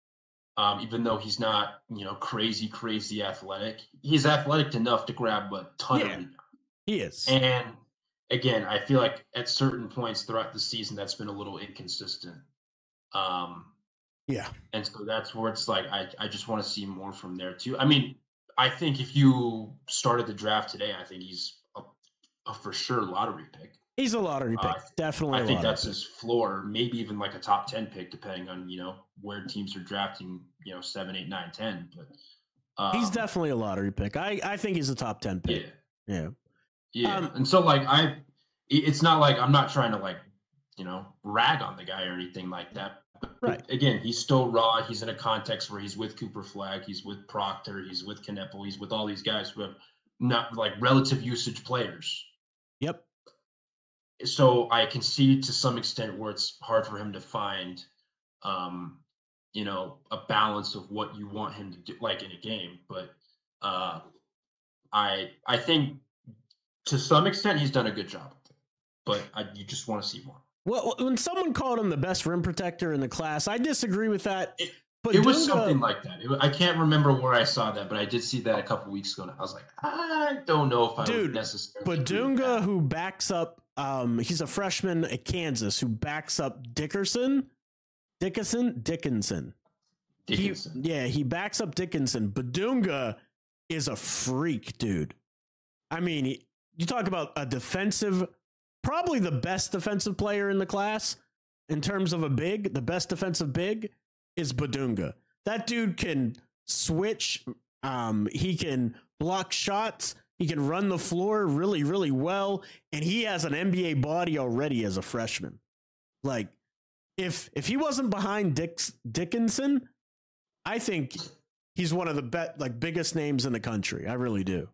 um, even though he's not, you know, crazy, crazy athletic, he's athletic enough to grab a ton Yeah. of rebounds. He is. And again, I feel like at certain points throughout the season, that's been a little inconsistent. Um, yeah. and so that's where it's like, I, I just want to see more from there too. I mean, I think if you started the draft today, I think he's a, a for sure lottery pick. He's a lottery pick. Uh, Definitely. I a think lottery that's pick. his floor, maybe even like a top ten pick, depending on, you know, where teams are drafting, you know, seven, eight, nine, ten. But um, He's definitely a lottery pick. I, I think he's a top ten pick. Yeah. Yeah. Yeah. Um, and so like I it's not like I'm not trying to like, you know, rag on the guy or anything like that. But Right. again, he's still raw. He's in a context where he's with Cooper Flag, he's with Proctor, he's with Kneppel, he's with all these guys who have not like relative usage players. Yep. So I can see to some extent where it's hard for him to find um, you know, a balance of what you want him to do like in a game. But uh I I think to some extent he's done a good job with it. But I, you just want to see more. Well, when someone called him the best rim protector in the class, I disagree with that. It, but it was Dunga, something like that. It, I can't remember where I saw that, but I did see that a couple weeks ago. And I was like, I don't know if I Dude, would necessarily. But agree with Dunga, that. who backs up, um, he's a freshman at Kansas who backs up Dickerson, Dickinson, Dickinson. Dickinson. He, yeah, he backs up Dickinson. But Dunga is a freak, dude. I mean, he, you talk about a defensive, probably the best defensive player in the class in terms of a big. The best defensive big is Badunga. That dude can switch. Um, he can block shots. He can run the floor really, really well. And he has an N B A body already as a freshman. Like, if if he wasn't behind Dix, Dickinson, I think he's one of the be- like biggest names in the country. I really do.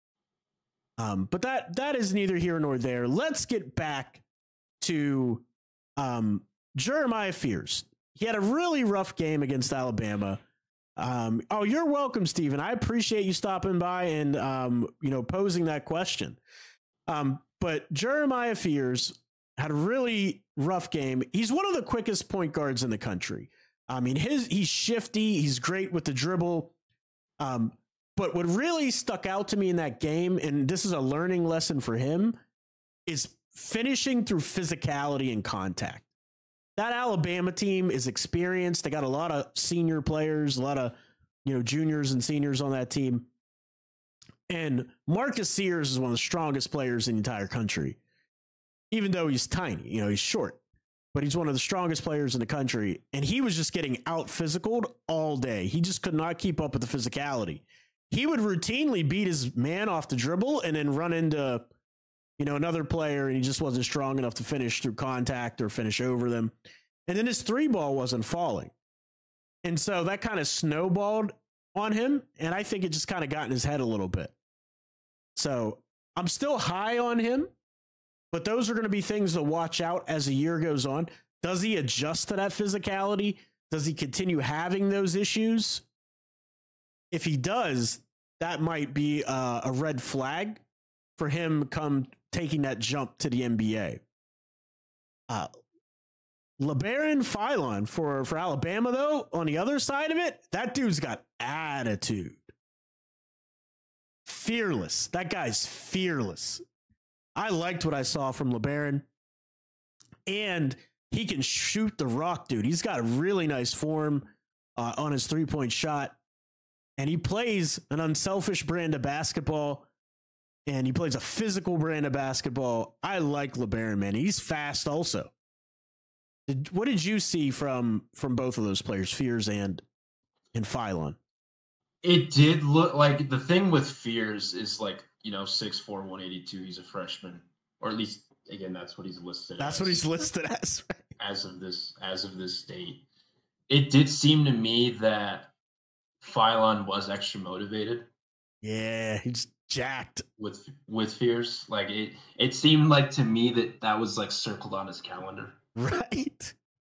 Um, but that that is neither here nor there. Let's get back to um, Jeremiah Fears. He had a really rough game against Alabama. Um, oh, you're welcome, Stephen. I appreciate you stopping by and um, you know posing that question. Um, but Jeremiah Fears had a really rough game. He's one of the quickest point guards in the country. I mean, his he's shifty. He's great with the dribble. Um, but what really stuck out to me in that game, and this is a learning lesson for him, is finishing through physicality and contact. That Alabama team is experienced. They got a lot of senior players, a lot of, you know, juniors and seniors on that team. And Marcus Sears is one of the strongest players in the entire country, even though he's tiny, you know, he's short, but he's one of the strongest players in the country. And he was just getting out physicaled all day. He just could not keep up with the physicality. He would routinely beat his man off the dribble and then run into, you know, another player, and he just wasn't strong enough to finish through contact or finish over them. And then his three ball wasn't falling. And so that kind of snowballed on him, and I think it just kind of got in his head a little bit. So I'm still high on him, but those are going to be things to watch out as the year goes on. Does he adjust to that physicality? Does he continue having those issues? If he does, that might be uh, a red flag for him come taking that jump to the N B A. Uh, LeBaron Philon for, for Alabama, though, on the other side of it, that dude's got attitude. Fearless. That guy's fearless. I liked what I saw from LeBaron. And he can shoot the rock, dude. He's got a really nice form uh, on his three-point shot. And he plays an unselfish brand of basketball. And he plays a physical brand of basketball. I like LeBaron, man. He's fast also. Did, what did you see from from both of those players, Fears and and Philon? It did look like the thing with Fears is like, you know, six four, one eighty-two. He's a freshman, or at least again, that's what he's listed. That's as, what he's listed as. Right? As of this, as of this date, it did seem to me that Philon was extra motivated. Yeah, he's jacked with with Fears. Like it, it seemed like to me that that was like circled on his calendar. Right.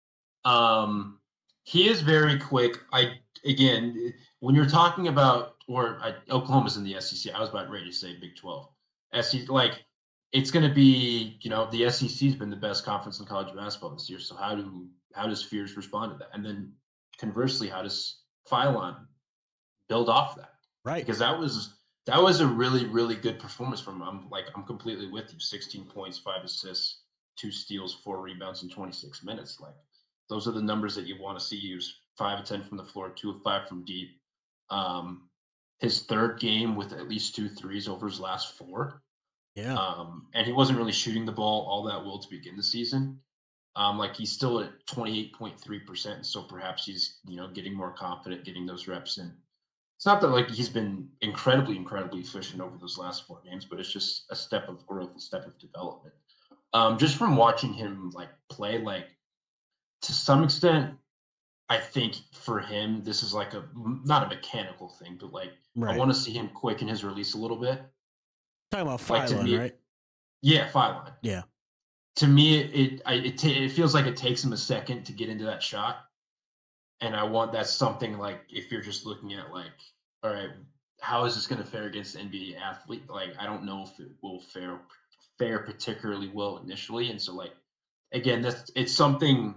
Um, he is very quick. I again, when you're talking about, or I, Oklahoma's in the S E C. I was about ready to say Big twelve. S E C, like it's going to be, you know, the S E C's been the best conference in college basketball this year. So how do how does Fears respond to that? And then conversely, how does Philon build off that? Right. Because that was that was a really really good performance from him. I'm like I'm completely with you. sixteen points, five assists, two steals, four rebounds in twenty-six minutes. Like those are the numbers that you want to see. He was five of ten from the floor, two of five from deep. Um, his third game with at least two threes over his last four. Yeah. Um, and he wasn't really shooting the ball all that well to begin the season. Um, like he's still at twenty-eight point three percent. So perhaps he's, you know, getting more confident, getting those reps in. It's not that like he's been incredibly, incredibly efficient over those last four games, but it's just a step of growth, a step of development. Um, just from watching him like play, like to some extent, I think for him, this is like a, not a mechanical thing, but like, right. I want to see him quicken his release a little bit. Talking about Philon, like right? Yeah, Philon. Yeah. To me, it it, I, it t- it feels like it takes him a second to get into that shot. And I want that's something like if you're just looking at like, all right, how is this going to fare against an N B A athlete? Like, I don't know if it will fare fare particularly well initially. And so like, again, that's it's something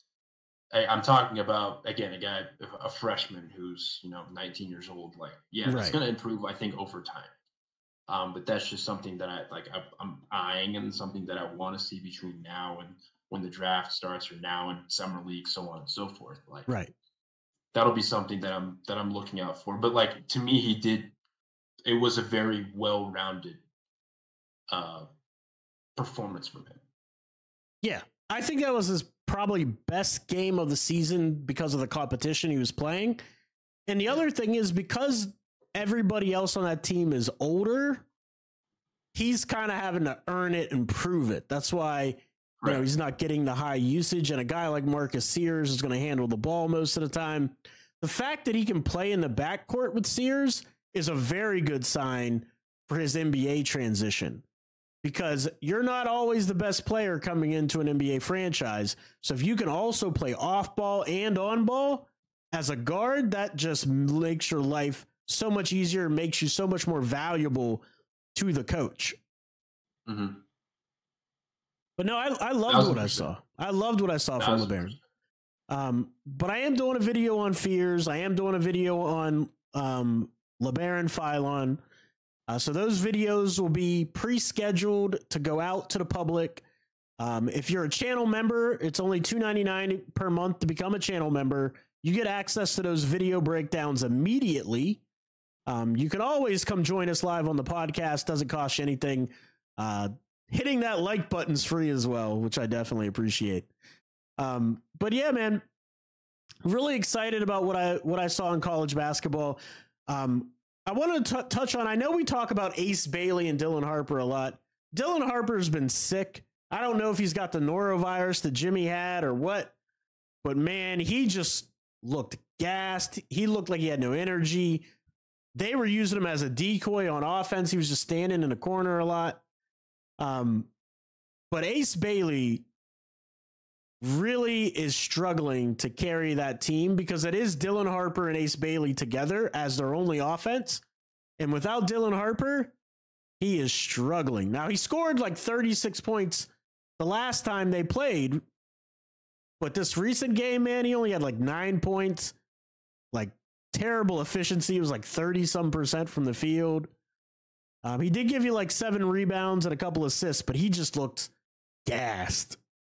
I, I'm talking about. Again, a guy, a freshman who's, you know, nineteen years old. Like, yeah, right. It's going to improve, I think, over time. Um, but that's just something that I like. I, I'm eyeing and something that I want to see between now and when the draft starts, or now and summer league, so on and so forth. Like, right. That'll be something that I'm that I'm looking out for. But like to me, he did. It was a very well-rounded uh, performance from him. Yeah, I think that was his probably best game of the season because of the competition he was playing. And the other thing is because everybody else on that team is older, he's kind of having to earn it and prove it. That's why. You know, he's not getting the high usage, and a guy like Marcus Sears is going to handle the ball most of the time. The fact that he can play in the backcourt with Sears is a very good sign for his N B A transition, because you're not always the best player coming into an N B A franchise. So if you can also play off ball and on ball as a guard, that just makes your life so much easier, makes you so much more valuable to the coach. Mm-hmm. But no, I, I loved what I saw. I loved what I saw from LeBaron. Um, but I am doing a video on Fears. I am doing a video on um, LeBaron Philon. Uh, so those videos will be pre-scheduled to go out to the public. Um, if you're a channel member, it's only two ninety-nine per month to become a channel member. You get access to those video breakdowns immediately. Um, you can always come join us live on the podcast. Doesn't cost you anything. Uh, Hitting that like button's free as well, which I definitely appreciate. Um, but yeah, man, really excited about what I what I saw in college basketball. Um, I want to touch on, I know we talk about Ace Bailey and Dylan Harper a lot. Dylan Harper's been sick. I don't know if he's got the norovirus that Jimmy had or what, but man, he just looked gassed. He looked like he had no energy. They were using him as a decoy on offense. He was just standing in the corner a lot. Um, but Ace Bailey really is struggling to carry that team because it is Dylan Harper and Ace Bailey together as their only offense. And without Dylan Harper, he is struggling. Now, he scored like thirty-six points the last time they played. But this recent game, man, he only had like nine points, like terrible efficiency. It was like thirty some percent from the field. Um, he did give you like seven rebounds and a couple assists, but he just looked gassed.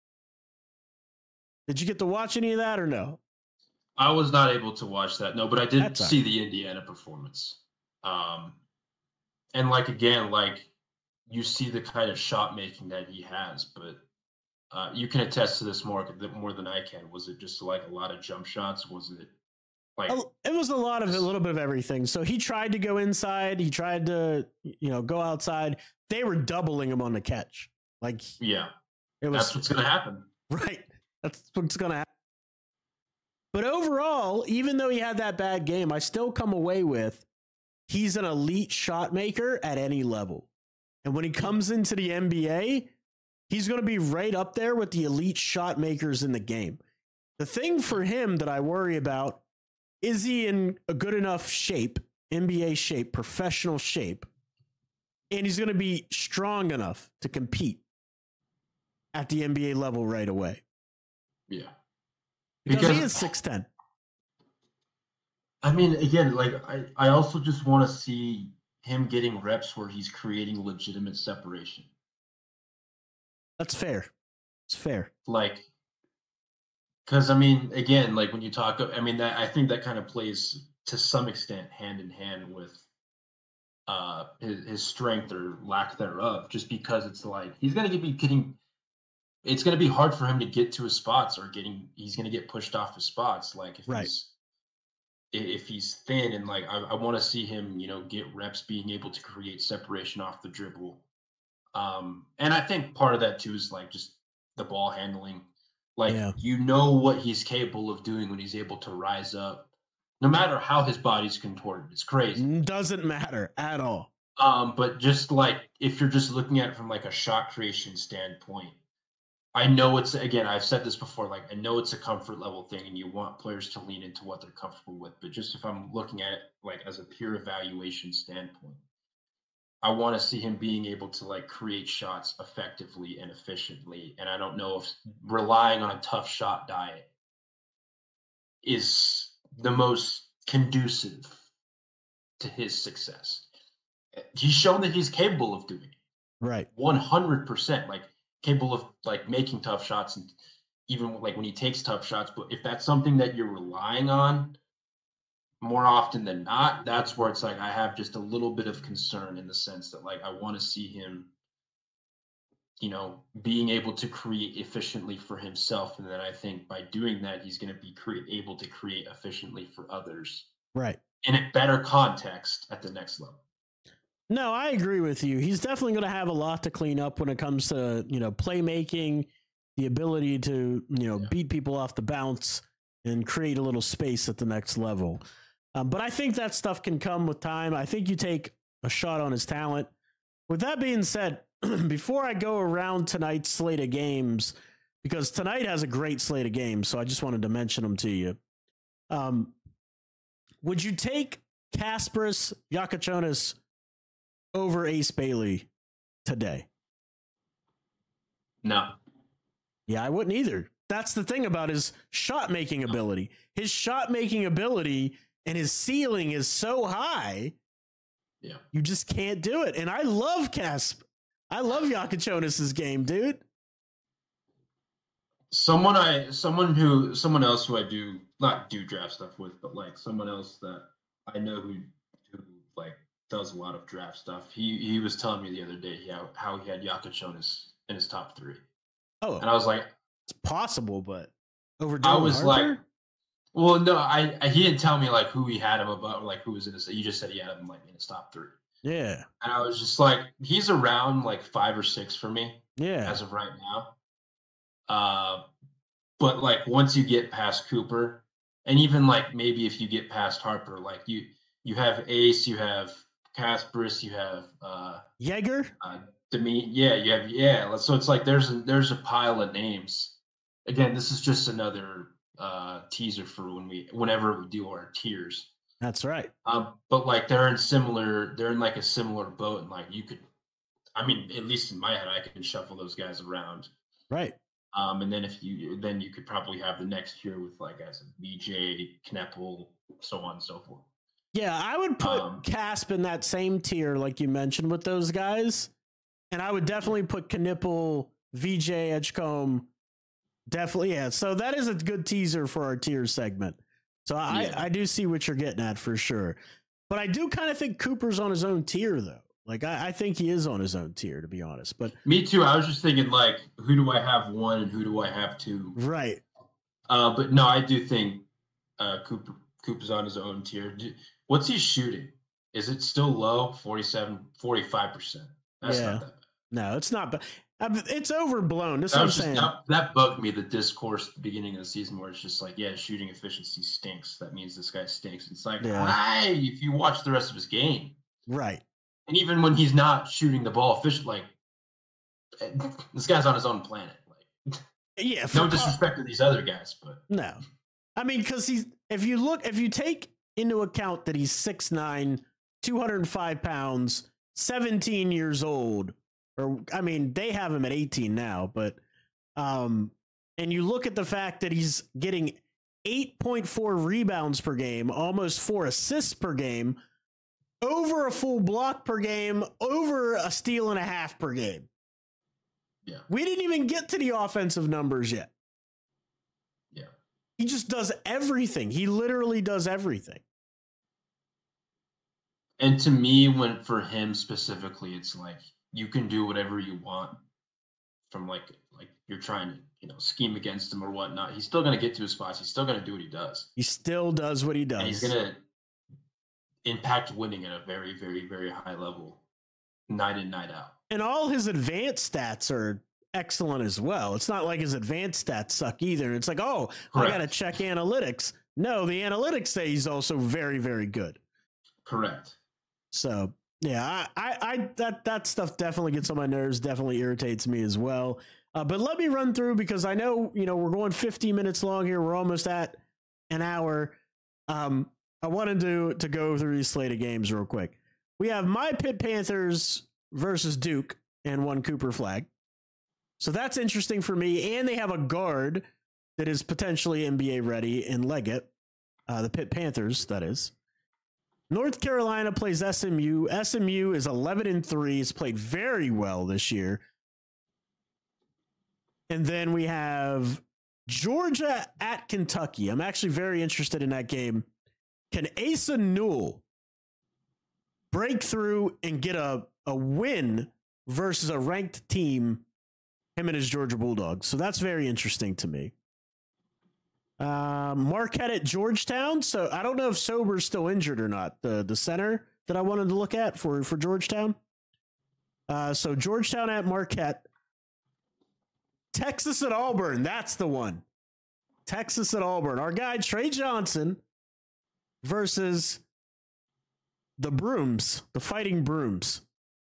Did you get to watch any of that or no? I was not able to watch that, no, but I did That's see right. the Indiana performance. Um, and like, again, like you see the kind of shot making that he has, but uh, you can attest to this more, more than I can. Was it just like a lot of jump shots? Was it like, it was a lot of a little bit of everything. So he tried to go inside. He tried to, you know, go outside. They were doubling him on the catch. Like, yeah, it was that's what's going to happen. Right. That's what's going to happen. But overall, even though he had that bad game, I still come away with he's an elite shot maker at any level. And when he comes into the N B A, he's going to be right up there with the elite shot makers in the game. The thing for him that I worry about, is he in a good enough shape, N B A shape, professional shape, and he's going to be strong enough to compete at the N B A level right away? Yeah. Because, because he is six ten. I mean, again, like I, I also just want to see him getting reps where he's creating legitimate separation. That's fair. It's fair. Like, because I mean, again, like when you talk, I mean, that I think that kind of plays to some extent hand in hand with uh his, his strength or lack thereof, just because it's like he's gonna be getting. It's going to be hard for him to get to his spots, or getting, he's going to get pushed off his spots. Like if right. he's, if he's thin, and like, I, I want to see him, you know, get reps being able to create separation off the dribble. Um, and I think part of that too is like just the ball handling. Like, yeah. You know what he's capable of doing when he's able to rise up, no matter how his body's contorted. It's crazy. Doesn't matter at all. Um, but just like, if you're just looking at it from like a shot creation standpoint, I know it's, again, I've said this before, like, I know it's a comfort level thing and you want players to lean into what they're comfortable with. But just if I'm looking at it, like, as a pure evaluation standpoint, I want to see him being able to, like, create shots effectively and efficiently. And I don't know if relying on a tough shot diet is the most conducive to his success. He's shown that he's capable of doing it. Right. one hundred percent. Like, capable of like making tough shots, and even like when he takes tough shots. But if that's something that you're relying on more often than not, that's where it's like I have just a little bit of concern, in the sense that like I want to see him, you know, being able to create efficiently for himself, and then I think by doing that he's going to be cre- able to create efficiently for others, right, in a better context at the next level. No, I agree with you. He's definitely going to have a lot to clean up when it comes to, you know, playmaking, the ability to, you know, yeah. beat people off the bounce and create a little space at the next level. Um, but I think that stuff can come with time. I think you take a shot on his talent. With that being said, before I go around tonight's slate of games, because tonight has a great slate of games, so I just wanted to mention them to you. Um, would you take Kasparas Giacochonis over Ace Bailey today? No. Yeah, I wouldn't either. That's the thing about his shot making ability. His shot making ability and his ceiling is so high. Yeah. You just can't do it. And I love Kasp. I love Giacochonis' game, dude. Someone I someone who someone else who I do not do draft stuff with, but like someone else that I know who who like does a lot of draft stuff. He he was telling me the other day how, how he had Giacochonis in his top three. Oh, and I was like, it's possible, but over. I was Harper? like, well, no, I, I he didn't tell me like who he had him about, like who was in his. He just said he had him like in his top three. Yeah, and I was just like, he's around like five or six for me. Yeah, as of right now. Uh, but like once you get past Cooper, and even like maybe if you get past Harper, like you you have Ace, you have Kasparis, you have uh Jaeger. Uh, Demi, yeah, you have yeah. So it's like there's a, there's a pile of names. Again, this is just another uh, teaser for when we whenever we do our tiers. That's right. Um, but like they're in similar, they're in like a similar boat, and like you could, I mean, at least in my head, I could shuffle those guys around. Right. Um, and then if you, then you could probably have the next tier with like guys like B J, Kneppel, so on and so forth. Yeah, I would put Um, Casp in that same tier, like you mentioned, with those guys. And I would definitely put Knippel, V J, Edgecombe. Definitely, yeah. So that is a good teaser for our tier segment. So I, Yeah. I do see what you're getting at for sure. But I do kind of think Cooper's on his own tier, though. Like, I, I think he is on his own tier, to be honest. But Me too. I was just thinking, like, who do I have one and who do I have two? right. Uh, but no, I do think uh, Cooper Cooper's on his own tier. Do, what's he shooting? Is it still low? forty-seven, forty-five percent. That's Yeah. not that bad. No, it's not. But it's overblown. That's That, what I'm was just, saying. that, that bugged me, the discourse at the beginning of the season where it's just like, yeah, shooting efficiency stinks. That means this guy stinks. It's like, Yeah. why? If you watch the rest of his game. Right. And even when he's not shooting the ball efficient, like, this guy's on his own planet. Like, Yeah. no for- disrespect to these other guys, but No. I mean, because he's, if you look, if you take into account that he's six nine, two hundred five pounds, seventeen years old, or, I mean, they have him at eighteen now, but, um, and you look at the fact that he's getting eight point four rebounds per game, almost four assists per game, over a full block per game, over a steal and a half per game. yeah. We didn't even get to the offensive numbers yet. Yeah. He just does everything. He literally does everything. And to me, when for him specifically, it's like you can do whatever you want from like like you're trying to, you know, scheme against him or whatnot. He's still gonna get to his spots. He's still gonna do what he does. He still does what he does. And he's gonna impact winning at a very, very, very high level, night in, night out. And all his advanced stats are excellent as well. It's not like his advanced stats suck either. It's like, oh, Correct. I got to check analytics. No, the analytics say he's also very, very good. Correct. So yeah, I, I, I that that stuff definitely gets on my nerves. Definitely irritates me as well. Uh, but let me run through because I know you know we're going fifteen minutes long here. We're almost at an hour. Um, I wanted to to go through these slate of games real quick. We have my Pitt Panthers versus Duke and one Cooper Flag. So that's interesting for me. And they have a guard that is potentially N B A ready in Leggett, uh, the Pitt Panthers, that is. North Carolina plays S M U. S M U is eleven and three. It's played very well this year. And then we have Georgia at Kentucky. I'm actually very interested in that game. Can Asa Newell break through and get a, a win versus a ranked team, him and his Georgia Bulldogs? So that's very interesting to me. Uh, Marquette at Georgetown. So I don't know if Sober's still injured or not. The the center that I wanted to look at for, for Georgetown. Uh, so Georgetown at Marquette. Texas at Auburn. That's the one. Texas at Auburn. Our guy Trey Johnson versus the Brooms, the Fighting Brooms.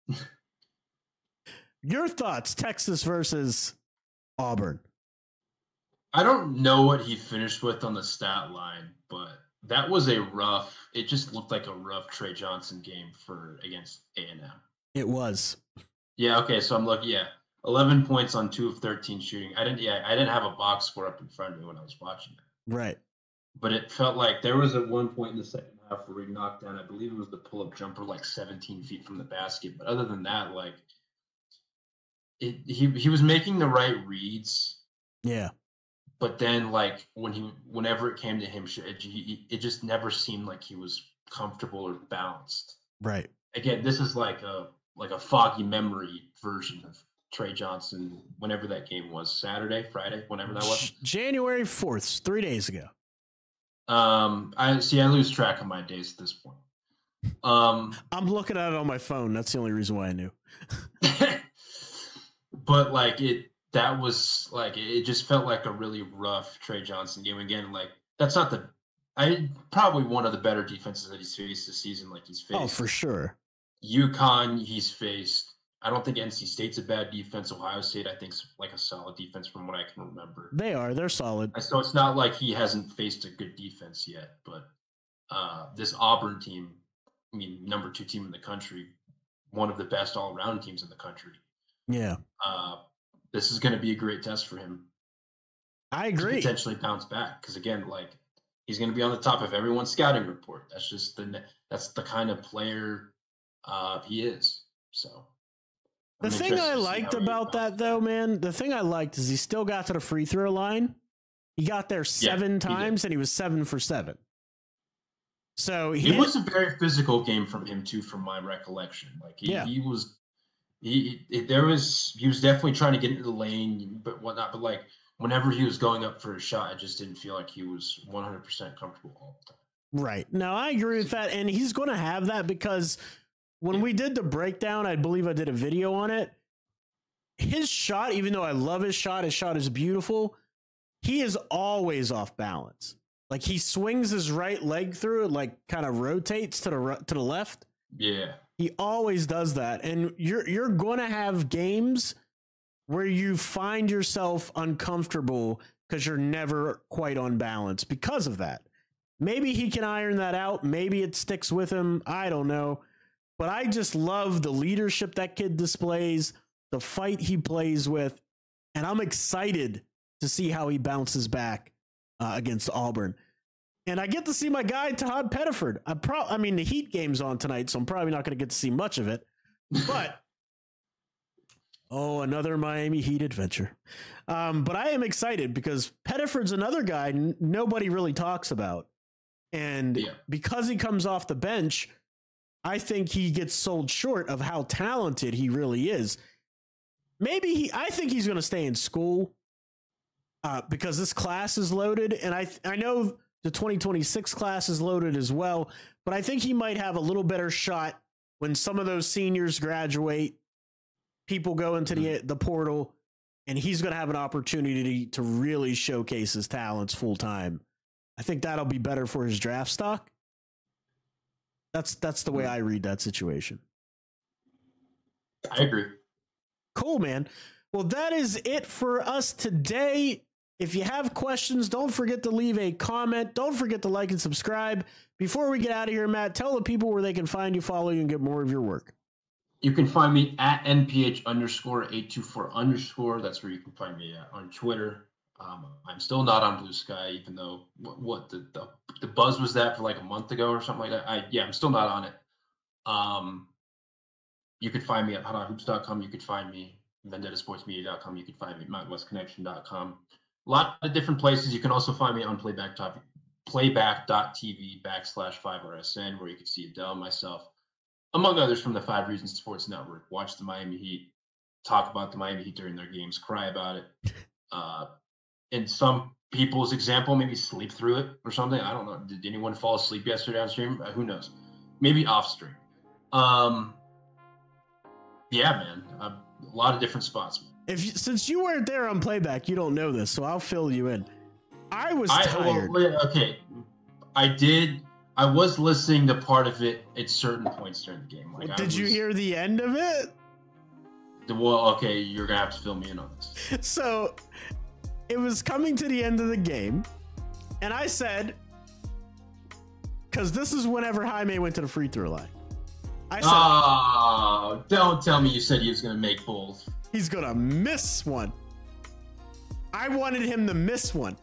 Your thoughts, Texas versus Auburn? I don't know what he finished with on the stat line, but that was a rough, it just looked like a rough Trey Johnson game for against A and M. It was. Yeah, okay, so I'm looking, yeah. eleven points on two of thirteen shooting. I didn't yeah, I didn't have a box score up in front of me when I was watching it. Right. But it felt like there was at one point in the second half where he knocked down, I believe it was the pull-up jumper like seventeen feet from the basket. But other than that, like it he he was making the right reads. Yeah. But then, like when he, whenever it came to him, it, he, it just never seemed like he was comfortable or balanced. Right. Again, this is like a like a foggy memory version of Trey Johnson. Whenever that game was, Saturday, Friday, whenever that was, January fourth, three days ago. Um, I see. I lose track of my days at this point. Um, I'm looking at it on my phone. That's the only reason why I knew. but like it. That was like it just felt like a really rough Trey Johnson game. Again, like that's not the I probably one of the better defenses that he's faced this season. Like he's faced. Oh, for sure. UConn, he's faced. I don't think N C State's a bad defense. Ohio State, I think, is like a solid defense from what I can remember. They are. They're solid. So it's not like he hasn't faced a good defense yet. But uh, this Auburn team, I mean, number two team in the country, one of the best all-around teams in the country. Yeah. Uh, this is going to be a great test for him. I agree. To potentially bounce back because again, like he's going to be on the top of everyone's scouting report. That's just the that's the kind of player uh, he is. So. The thing I liked about that, though, man, the thing I liked is he still got to the free throw line. He got there seven yeah, times, he and he was seven for seven. So he it was a very physical game from him, too, from my recollection. Like he, yeah. he was, he, he there was, he was definitely trying to get into the lane, but whatnot. But like whenever he was going up for a shot, I just didn't feel like he was one hundred percent comfortable all the time. Right. No, I agree with that, and he's going to have that because. When we did the breakdown, I believe I did a video on it. His shot, even though I love his shot, his shot is beautiful. He is always off balance. Like he swings his right leg through it, like kind of rotates to the to the left. Yeah, he always does that, and you're you're going to have games where you find yourself uncomfortable because you're never quite on balance because of that. Maybe he can iron that out. Maybe it sticks with him. I don't know. But I just love the leadership that kid displays, the fight he plays with, and I'm excited to see how he bounces back uh, against Auburn. And I get to see my guy, Todd Pettiford. I, pro- I mean, the Heat game's on tonight, so I'm probably not going to get to see much of it. But, oh, another Miami Heat adventure. Um, but I am excited because Pettiford's another guy n- nobody really talks about. And yeah. because he comes off the bench, I think he gets sold short of how talented he really is. Maybe he, I think he's going to stay in school uh, because this class is loaded. And I, I know the twenty twenty-six class is loaded as well, but I think he might have a little better shot when some of those seniors graduate, people go into the, the portal, and he's going to have an opportunity to really showcase his talents full time. I think that'll be better for his draft stock. That's that's the way I read that situation. I agree. Cool, man. Well, that is it for us today. If you have questions, don't forget to leave a comment. Don't forget to like and subscribe. Before we get out of here, Matt, tell the people where they can find you, follow you, and get more of your work. You can find me at N P H underscore eight two four underscore. That's where you can find me at on Twitter. Um, I'm still not on Blue Sky, even though what, what the, the the buzz was that for like a month ago or something like that. I yeah, I'm still not on it. Um, you could find me at hot hoops dot com. You could find me vendetta sports media dot com. You could find me at mountain west connection dot com. A lot of different places. You can also find me on playback top, playback dot t v backslash five R S N, where you can see Adele, myself, among others from the Five Reasons Sports Network. Watch the Miami Heat, talk about the Miami Heat during their games, cry about it. Uh, in some people's example, maybe sleep through it or something. I don't know. Did anyone fall asleep yesterday on stream? Uh, who knows? Maybe off stream. Um, yeah, man. Uh, a lot of different spots. If you, since you weren't there on playback, you don't know this, so I'll fill you in. I was I, tired. Well, okay, I did. I was listening to part of it at certain points during the game. Like, well, did was, you hear the end of it? Well, okay, you're gonna have to fill me in on this. So, it was coming to the end of the game, and I said, because this is whenever Jaime went to the free throw line. I said, "Oh, don't tell me you said he was gonna make both. He's gonna miss one." I wanted him to miss one.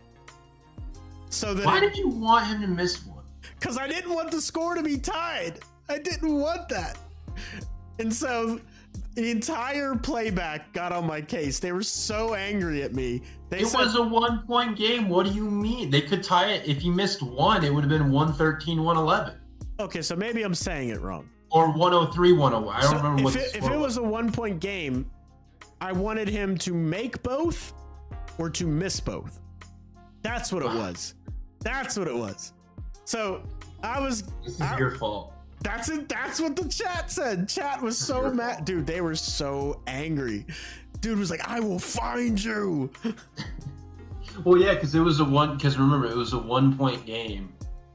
So that why it, did you want him to miss one? Because I didn't want the score to be tied. I didn't want that. And so the entire playback got on my case. They were so angry at me. They it said, was a one-point game. What do you mean? They could tie it. If you missed one, it would have been one thirteen, one eleven. Okay, so maybe I'm saying it wrong. Or one oh three, one oh one. I don't so remember if what it, the if it was a one-point game, I wanted him to make both or to miss both. That's what it was. That's what it was. So I was. This is I, your fault. That's it. That's what the chat said. Chat was so mad. Fault. Dude, they were so angry. Dude was like, "I will find you." Well, yeah, because it was a one. Because remember, it was a one-point game,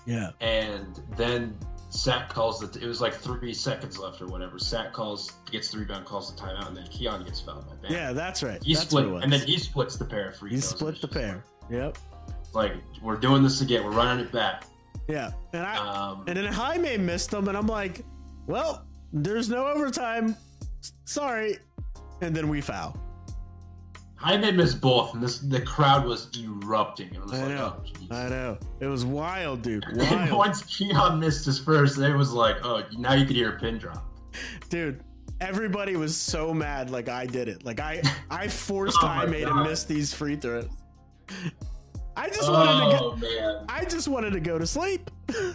Yeah. And then Sack calls it. It was like three seconds left or whatever. Sack calls, gets the rebound, calls the timeout, and then Keon gets fouled by Bam. Yeah, that's right. He that's split, what it was. and then he splits the pair of free He throws. split the pair. Yep. Like, we're doing this again. We're running it back. Yeah, and I Um, and then Jaime missed them, and I'm like, well, there's no overtime. Sorry. And then we foul. Jaime missed both, and this the crowd was erupting. It was I like, know. oh, geez. I know. It was wild, dude. And Wild. once Keon missed his first, it was like, oh, now you could hear a pin drop. Dude, everybody was so mad like I did it. Like I I forced Oh my Jaime to God. miss these free throws. I just wanted to Oh go man, I just wanted to go to sleep.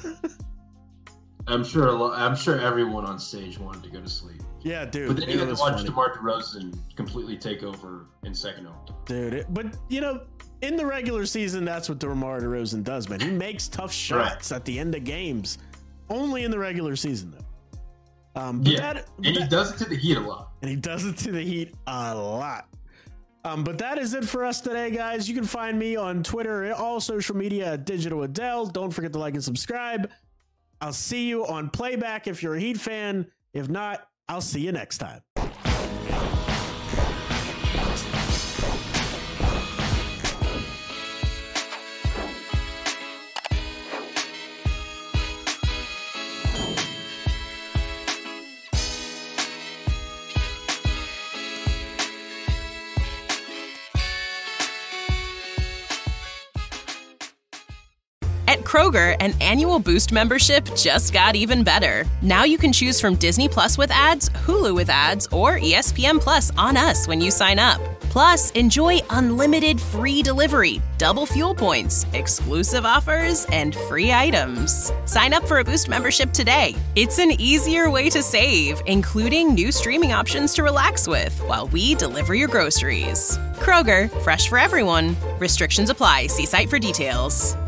I'm sure. a lo- I'm sure everyone on stage wanted to go to sleep. Yeah, dude. But then you it had to was watch funny. DeMar DeRozan completely take over in second home. Dude, it, but you know, in the regular season, that's what DeMar DeRozan does, man. He makes tough shots at the end of games. Only in the regular season, though. Um, but Yeah, that, but and he that- does it to the Heat a lot. and he does it to the Heat a lot. Um, but that is it for us today, guys. You can find me on Twitter and all social media at Digital Adele. Don't forget to like and subscribe. I'll see you on playback if you're a Heat fan. If not, I'll see you next time. At Kroger, an annual Boost membership just got even better. Now you can choose from Disney Plus with ads, Hulu with ads, or E S P N Plus on us when you sign up. Plus, enjoy unlimited free delivery, double fuel points, exclusive offers, and free items. Sign up for a Boost membership today. It's an easier way to save, including new streaming options to relax with while we deliver your groceries. Kroger, fresh for everyone. Restrictions apply. See site for details.